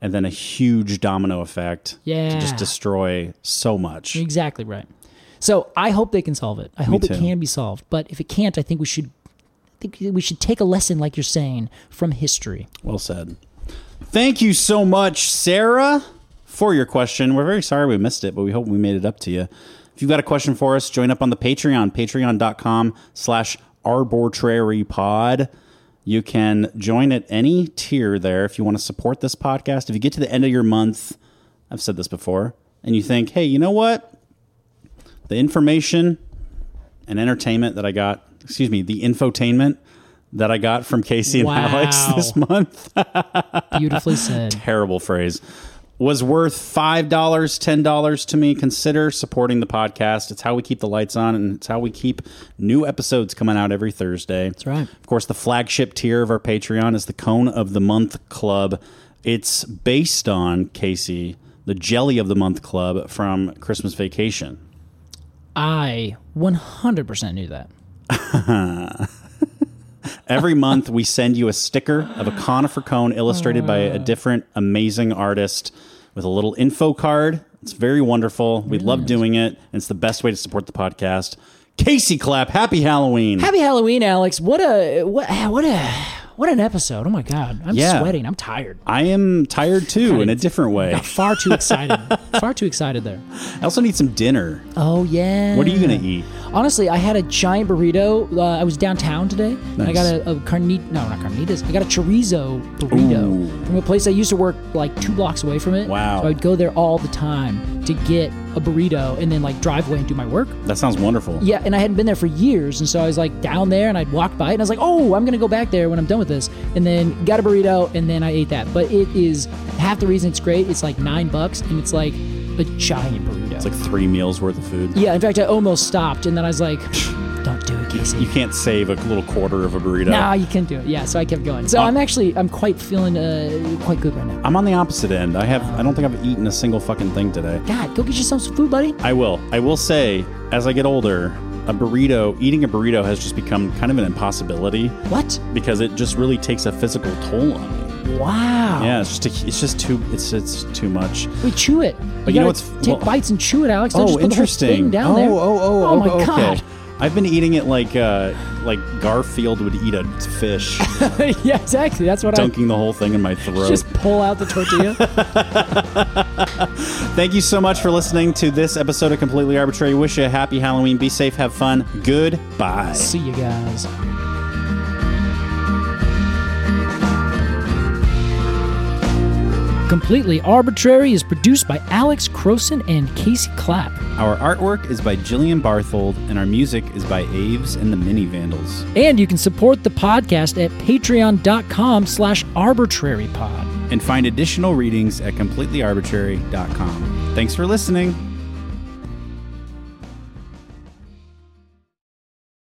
and then a huge domino effect Yeah. to just destroy so much. Exactly right. So I hope they can solve it. I hope too. it can be solved. But if it can't, I think we should I think we should take a lesson, like you're saying, from history. Well said. Thank you so much, Sarah, for your question. We're very sorry we missed it, but we hope we made it up to you. If you've got a question for us, join up on the Patreon, patreon.com slash arbortrarypod. You can join at any tier there if you want to support this podcast. If you get to the end of your month, I've said this before, and you think, hey, you know what? The information and entertainment that I got, excuse me, the infotainment that I got from Casey and Wow. Alex this month. Beautifully said. Terrible phrase. Was worth five dollars, ten dollars to me. Consider supporting the podcast. It's how we keep the lights on, and it's how we keep new episodes coming out every Thursday. That's right. Of course, the flagship tier of our Patreon is the Cone of the Month Club. It's based on, Casey, the Jelly of the Month Club from Christmas Vacation. I one hundred percent knew that. Every month, we send you a sticker of a conifer cone illustrated by a different amazing artist with a little info card. It's very wonderful. We love doing it, and it's the best way to support the podcast. Casey Clapp, happy Halloween. Happy Halloween, Alex. What a what what a what an episode. Oh my God. I'm Yeah. sweating. I'm tired. I am tired too, in a different way. Got far too excited. Far too excited there. I also need some dinner. Oh yeah. What are you going to eat? Honestly, I had a giant burrito. Uh, I was downtown today. And I Nice. got a, a carnita, no, not carnitas. I got a chorizo burrito Ooh. from a place I used to work like two blocks away from it. Wow. So I would go there all the time to get a burrito and then like drive away and do my work. That sounds wonderful. Yeah, and I hadn't been there for years, and so I was like down there, and I'd walk by it, and I was like, oh, I'm gonna go back there when I'm done with this, and then got a burrito, and then I ate that. But it is half the reason it's great. It's like nine bucks, and it's like a giant burrito. It's like three meals worth of food. Yeah, in fact, I almost stopped, and then I was like, don't do it, Casey. You can't save a little quarter of a burrito. Nah, you can't do it. Yeah, so I kept going. So Uh, I'm actually, I'm quite feeling uh, quite good right now. I'm on the opposite end. I have. I don't think I've eaten a single fucking thing today. God, go get yourself some food, buddy. I will. I will say, as I get older, a burrito, eating a burrito has just become kind of an impossibility What? because it just really takes a physical toll on me. Wow. Yeah, it's just a, it's just too it's it's too much. We chew it. But you know gotta what's- take well- bites and chew it, Alex. Don't Oh, just put interesting. The whole thing down oh, there. oh, oh, oh, my okay. God. I've been eating it like uh, like Garfield would eat a fish, Yeah, exactly. That's what dunking the whole thing in my I throat. just pull out the tortilla. Thank you so much for listening to this episode of Completely Arbitrary. Wish you a happy Halloween. Be safe. Have fun. Goodbye. See you guys. Completely Arbitrary is produced by Alex Croson and Casey Clapp. Our artwork is by Jillian Barthold, and our music is by Aves and the Mini Vandals. And you can support the podcast at patreon.com slash arbitrarypod. And find additional readings at completely arbitrary dot com. Thanks for listening.